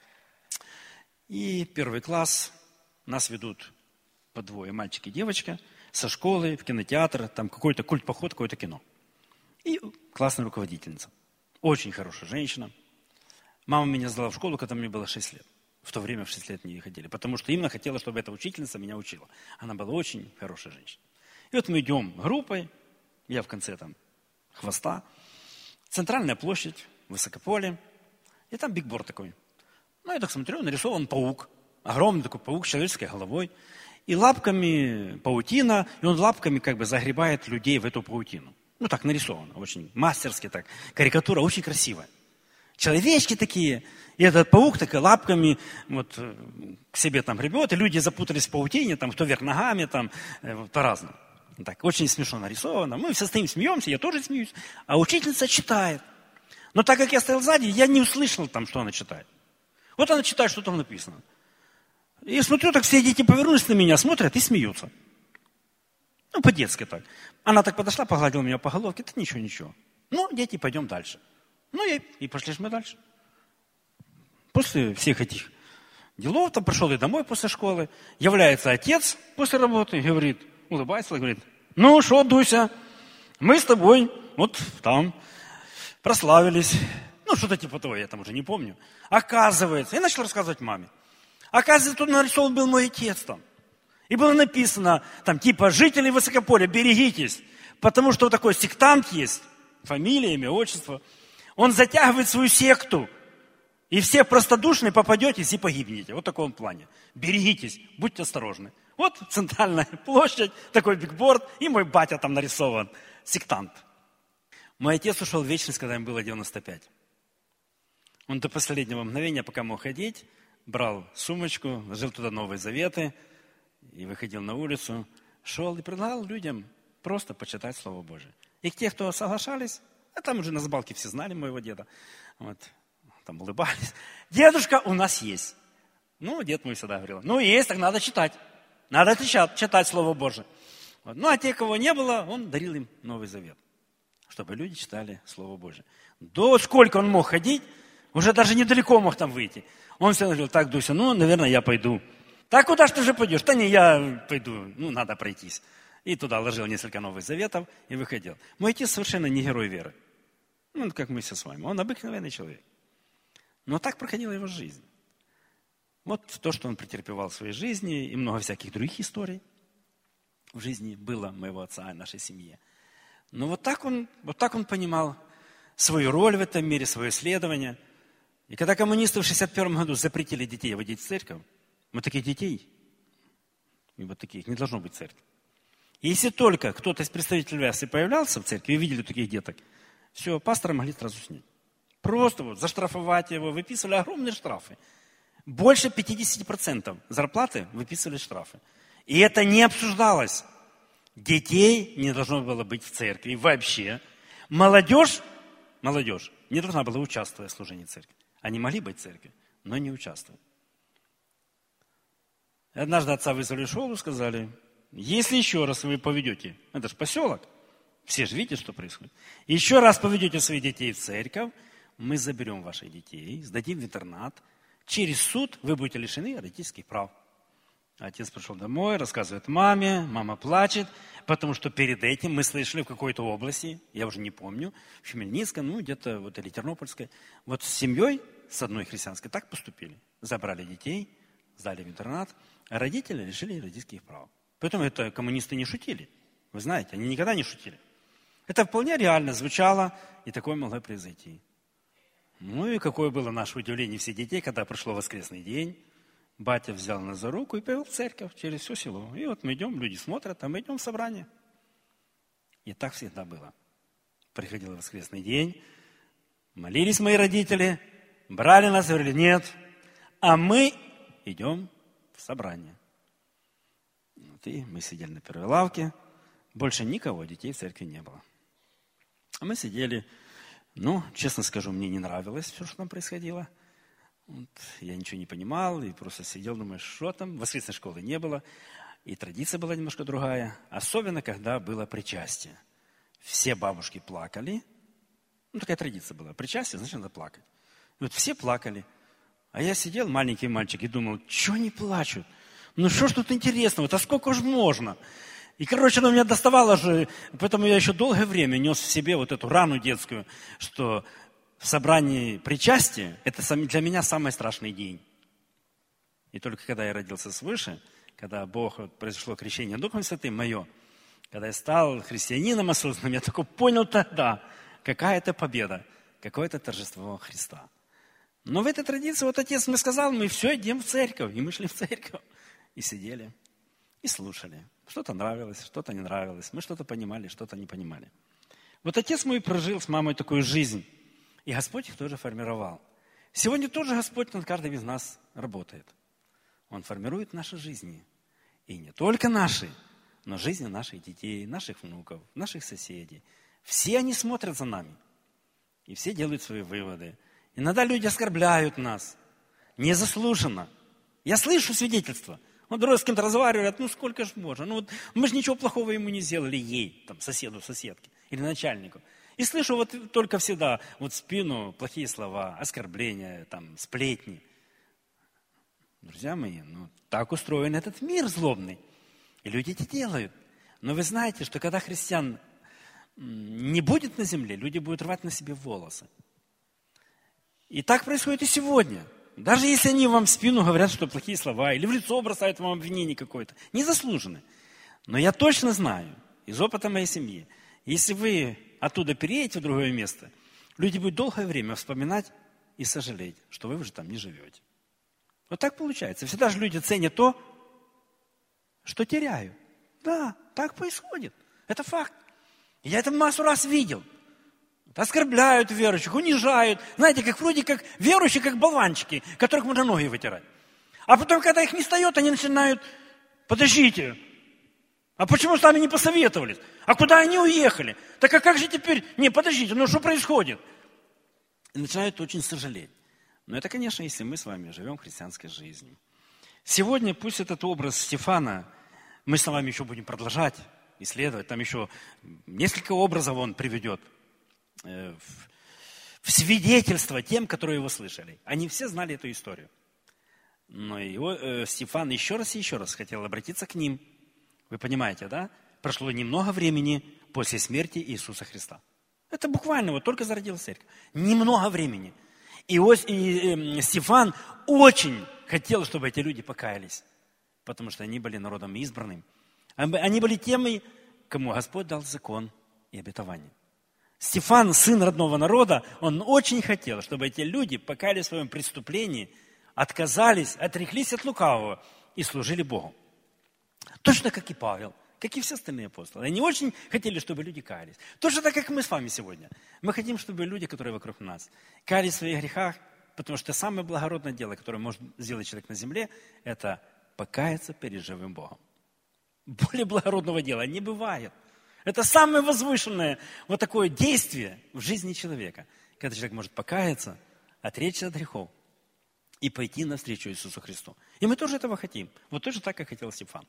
И 1 класс, нас ведут по 2, мальчик и девочка, со школы в кинотеатр, там какой-то культпоход, какое-то кино. И классная руководительница. Очень хорошая женщина. Мама меня сдала в школу, когда мне было 6 лет. В то время в 6 лет не ходили. Потому что именно хотела, чтобы эта учительница меня учила. Она была очень хорошая женщина. И вот мы идем группой, я в конце там хвоста, центральная площадь, высокополе, и там бигборд такой. Ну, я так смотрю, нарисован паук, огромный такой паук с человеческой головой, и лапками паутина, и он лапками как бы загребает людей в эту паутину. Ну, так нарисовано, очень мастерски так, карикатура очень красивая. Человечки такие, и этот паук так лапками вот к себе там гребет, и люди запутались в паутине, там кто вверх ногами, там по-разному. Так, очень смешно нарисовано. Мы все стоим, смеемся, я тоже смеюсь, а учительница читает. Но так как я стоял сзади, я не услышал там, что она читает. Вот она читает, что там написано. И смотрю, так все дети повернулись на меня, смотрят и смеются. Ну, по-детски так. Она так подошла, погладила меня по головке, это ничего. Ну, дети, пойдем дальше. Ну, и пошли мы дальше. После всех этих делов, там пришел и домой после школы, является отец после работы, говорит, улыбается, говорит, ну, что, Дуся, мы с тобой вот там прославились. Ну, что-то типа того, я там уже не помню. Оказывается, я начал рассказывать маме. Оказывается, тут нарисован был мой отец там. И было написано, там, типа, жители Высокополя, берегитесь, потому что вот такой сектант есть, фамилия, имя, отчество. Он затягивает свою секту И все простодушные попадетесь и погибнете. Вот в таком плане. Берегитесь, будьте осторожны. Вот центральная площадь, такой бигборд, и мой батя там нарисован, сектант. Мой отец ушел в вечность, когда ему было 95. Он до последнего мгновения, пока мог ходить, брал сумочку, ложил туда Новые Заветы и выходил на улицу, шел и предлагал людям просто почитать Слово Божие. И те, кто соглашались, а там уже на Забалке все знали моего деда, вот, там улыбались. Дедушка у нас есть. Ну, дед мой всегда говорил, ну, есть, так надо читать. Надо читать Слово Божие. Вот. Ну, а те, кого не было, он дарил им Новый Завет, чтобы люди читали Слово Божие. До сколько он мог ходить, уже даже недалеко мог там выйти. Он всегда говорил, так, Дуся, ну, наверное, я пойду. Так, куда ж ты же пойдешь? Да не, я пойду, ну, надо пройтись. И туда ложил несколько Новых Заветов и выходил. Мой отец совершенно не герой веры. Ну, как мы все с вами. Он обыкновенный человек. Но так проходила его жизнь. Вот то, что он претерпевал в своей жизни, и много всяких других историй в жизни было моего отца и нашей семье. Но вот так он понимал свою роль в этом мире, свое исследование. И когда коммунисты в 1961 году запретили детей водить в церковь, вот таких детей, и вот таких, не должно быть в церкви. И если только кто-то из представителей власти появлялся в церкви и видели таких деток, все, пастора могли сразу снять. Просто вот заштрафовать его, выписывали огромные штрафы. Больше 50% зарплаты выписывали штрафы. И это не обсуждалось. Детей не должно было быть в церкви вообще. Молодежь не должна была участвовать в служении церкви. Они могли быть в церкви, но не участвовать. Однажды отца вызвали в школу, сказали, если еще раз вы поведете, это же поселок, все же видят, что происходит, еще раз поведете своих детей в церковь, мы заберем ваших детей, сдадим в интернат, через суд вы будете лишены родительских прав. Отец пришел домой, рассказывает маме, мама плачет, потому что перед этим мы слышали в какой-то области, я уже не помню, в Хмельницком, ну где-то вот или Тернопольской, вот с семьей, с одной христианской, так поступили. Забрали детей, сдали в интернат, а родители лишили родительских прав. Поэтому это коммунисты не шутили. Вы знаете, они никогда не шутили. Это вполне реально звучало, и такое могло произойти. Ну и какое было наше удивление всех детей, когда пришло воскресный день. Батя взял нас за руку и повел в церковь через все село. И вот мы идем, люди смотрят, а мы идем в собрание. И так всегда было. Приходил воскресный день, молились мои родители, брали нас, говорили, нет, а мы идем в собрание. Вот и мы сидели на первой лавке, больше никого, детей в церкви не было. А мы сидели, ну, честно скажу, мне не нравилось все, что там происходило. Вот, я ничего не понимал и просто сидел, думаю, что там. Воскресной школы не было, и традиция была немножко другая. Особенно, когда было причастие. Все бабушки плакали. Ну, такая традиция была. Причастие, значит, надо плакать. И вот все плакали. А я сидел, маленький мальчик, и думал, что они плачут? Ну, что ж тут интересного? А сколько ж можно? И, короче, оно меня доставало же, поэтому я еще долгое время нес в себе вот эту рану детскую, что в собрании причастия это для меня самый страшный день. И только когда я родился свыше, когда Бог, произошло крещение Духом Святым мое, когда я стал христианином осознанным, я только понял тогда, какая это победа, какое это торжество Христа. Но в этой традиции, вот отец мне сказал, мы все идем в церковь. И мы шли в церковь, и сидели, и слушали. Что-то нравилось, что-то не нравилось. Мы что-то понимали, что-то не понимали. Вот отец мой прожил с мамой такую жизнь. И Господь их тоже формировал. Сегодня тоже Господь над каждым из нас работает. Он формирует наши жизни. И не только наши, но жизни наших детей, наших внуков, наших соседей. Все они смотрят за нами. И все делают свои выводы. Иногда люди оскорбляют нас. Незаслуженно. Я слышу свидетельства. Вот другой с кем-то разговаривают, ну сколько ж можно. Ну вот мы же ничего плохого ему не сделали, ей, там, соседу, соседке или начальнику. И слышу вот только всегда вот в спину плохие слова, оскорбления, там, сплетни. Друзья мои, ну так устроен этот мир злобный. И люди это делают. Но вы знаете, что когда христиан не будет на земле, люди будут рвать на себе волосы. И так происходит и сегодня. Даже если они вам в спину говорят, что плохие слова, или в лицо бросают вам обвинение какое-то, незаслуженно. Но я точно знаю, из опыта моей семьи, если вы оттуда переедете в другое место, люди будут долгое время вспоминать и сожалеть, что вы уже там не живете. Вот так получается. Всегда же люди ценят то, что теряют. Да, так происходит. Это факт. Я это массу раз видел. Оскорбляют верующих, унижают. Знаете, как вроде как верующие, как болванчики, которых можно ноги вытирать. А потом, когда их не встает, они начинают: подождите, а почему с нами не посоветовались? А куда они уехали? Так а как же теперь? Не, подождите, ну что происходит? И начинают очень сожалеть. Но это, конечно, если мы с вами живем христианской жизнью. Сегодня пусть этот образ Стефана, мы с вами еще будем продолжать исследовать, там еще несколько образов он приведет в свидетельство тем, которые его слышали. Они все знали эту историю. Но Стефан еще раз хотел обратиться к ним. Вы понимаете, да? Прошло немного времени после смерти Иисуса Христа. Это буквально вот только зародилась церковь. Немного времени. И Стефан очень хотел, чтобы эти люди покаялись, потому что они были народом избранным. Они были теми, кому Господь дал закон и обетование. Стефан, сын родного народа, он очень хотел, чтобы эти люди покаялись в своем преступлении, отказались, отреклись от лукавого и служили Богу. Точно как и Павел, как и все остальные апостолы. Они очень хотели, чтобы люди каялись. Точно так, как мы с вами сегодня. Мы хотим, чтобы люди, которые вокруг нас, каялись в своих грехах, потому что самое благородное дело, которое может сделать человек на земле, это покаяться перед живым Богом. Более благородного дела не бывает. Это самое возвышенное вот такое действие в жизни человека, когда человек может покаяться, отречься от грехов и пойти навстречу Иисусу Христу. И мы тоже этого хотим. Вот точно так, как хотел Стефан.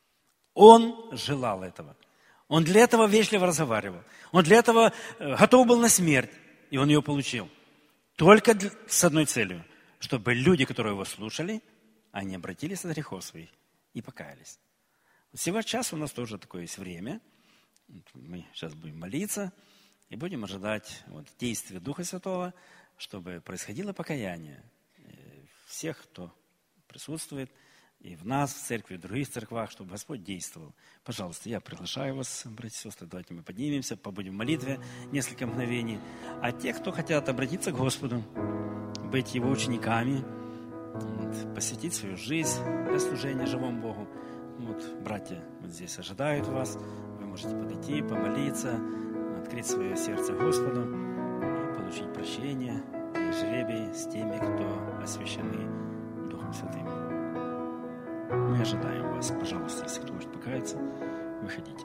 Он желал этого. Он для этого вежливо разговаривал. Он для этого готов был на смерть. И он ее получил. Только с одной целью. Чтобы люди, которые его слушали, они обратились от грехов своих и покаялись. Сейчас у нас тоже такое есть время. Мы сейчас будем молиться и будем ожидать действия Духа Святого, чтобы происходило покаяние всех, кто присутствует, и в нас, в церкви, и в других церквах, чтобы Господь действовал. Пожалуйста, я приглашаю вас, братья и сестры, давайте мы поднимемся, побудем в молитве несколько мгновений. А те, кто хотят обратиться к Господу, быть Его учениками, посвятить свою жизнь для служения живому Богу, братья здесь ожидают вас. Вы можете подойти, помолиться, открыть свое сердце Господу и получить прощение и жребий с теми, кто освящены Духом Святым. Мы ожидаем вас. Пожалуйста, если кто хочет покаяться, выходите.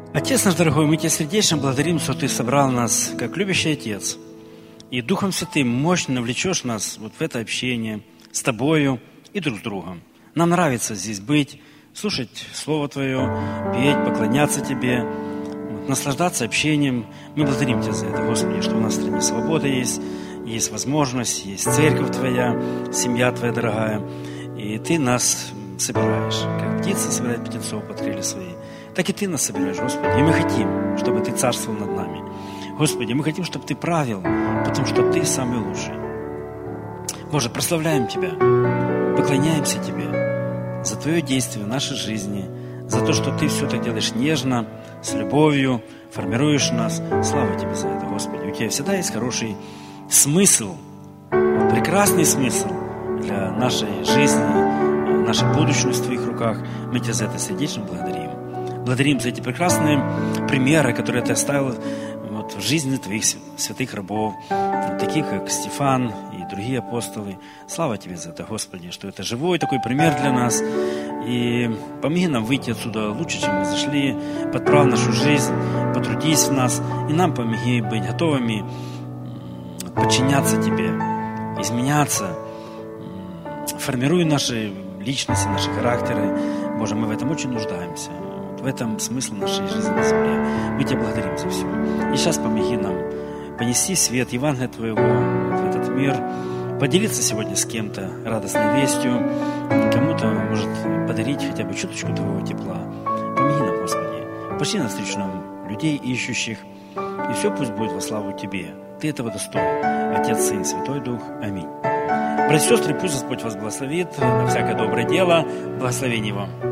Отец наш дорогой, мы Тебя сердечно благодарим, что Ты собрал нас как любящий Отец. И Духом Святым мощно навлечешь нас вот в это общение с Тобою и друг с другом. Нам нравится здесь быть, слушать Слово Твое, петь, поклоняться Тебе, наслаждаться общением. Мы благодарим Тебя за это, Господи, что у нас в стране свобода есть возможность, есть церковь Твоя, семья Твоя дорогая. И Ты нас собираешь, как птица собирает птенцов под крылья свои. Так и Ты нас собираешь, Господи. И мы хотим, чтобы Ты царствовал над нами. Господи, мы хотим, чтобы Ты правил, потому что Ты самый лучший. Боже, прославляем Тебя, поклоняемся Тебе за Твое действие в нашей жизни, за то, что Ты все так делаешь нежно, с любовью, формируешь нас. Слава Тебе за это, Господи. У Тебя всегда есть хороший смысл, прекрасный смысл для нашей жизни, нашей будущности в Твоих руках. Мы Тебя за это сердечно благодарим. Благодарим за эти прекрасные примеры, которые Ты оставил вот в жизни Твоих святых рабов, таких как Стефан и другие апостолы. Слава Тебе за это, Господи, что это живой такой пример для нас. И помоги нам выйти отсюда лучше, чем мы зашли. Подправь нашу жизнь, потрудись в нас. И нам помоги быть готовыми подчиняться Тебе, изменяться. Формируй наши личности, наши характеры. Боже, мы в этом очень нуждаемся. В этом смысл нашей жизни на земле. Мы Тебя благодарим за все. И сейчас помоги нам понести свет Евангелия Твоего в этот мир, поделиться сегодня с кем-то радостной вестью, кому-то, может, подарить хотя бы чуточку Твоего тепла. Помоги нам, Господи. Пошли навстречу нам людей, ищущих, и все пусть будет во славу Тебе. Ты этого достоин. Отец, Сын, Святой Дух. Аминь. Братья и сестры, пусть Господь вас благословит на всякое доброе дело. Благословение вам.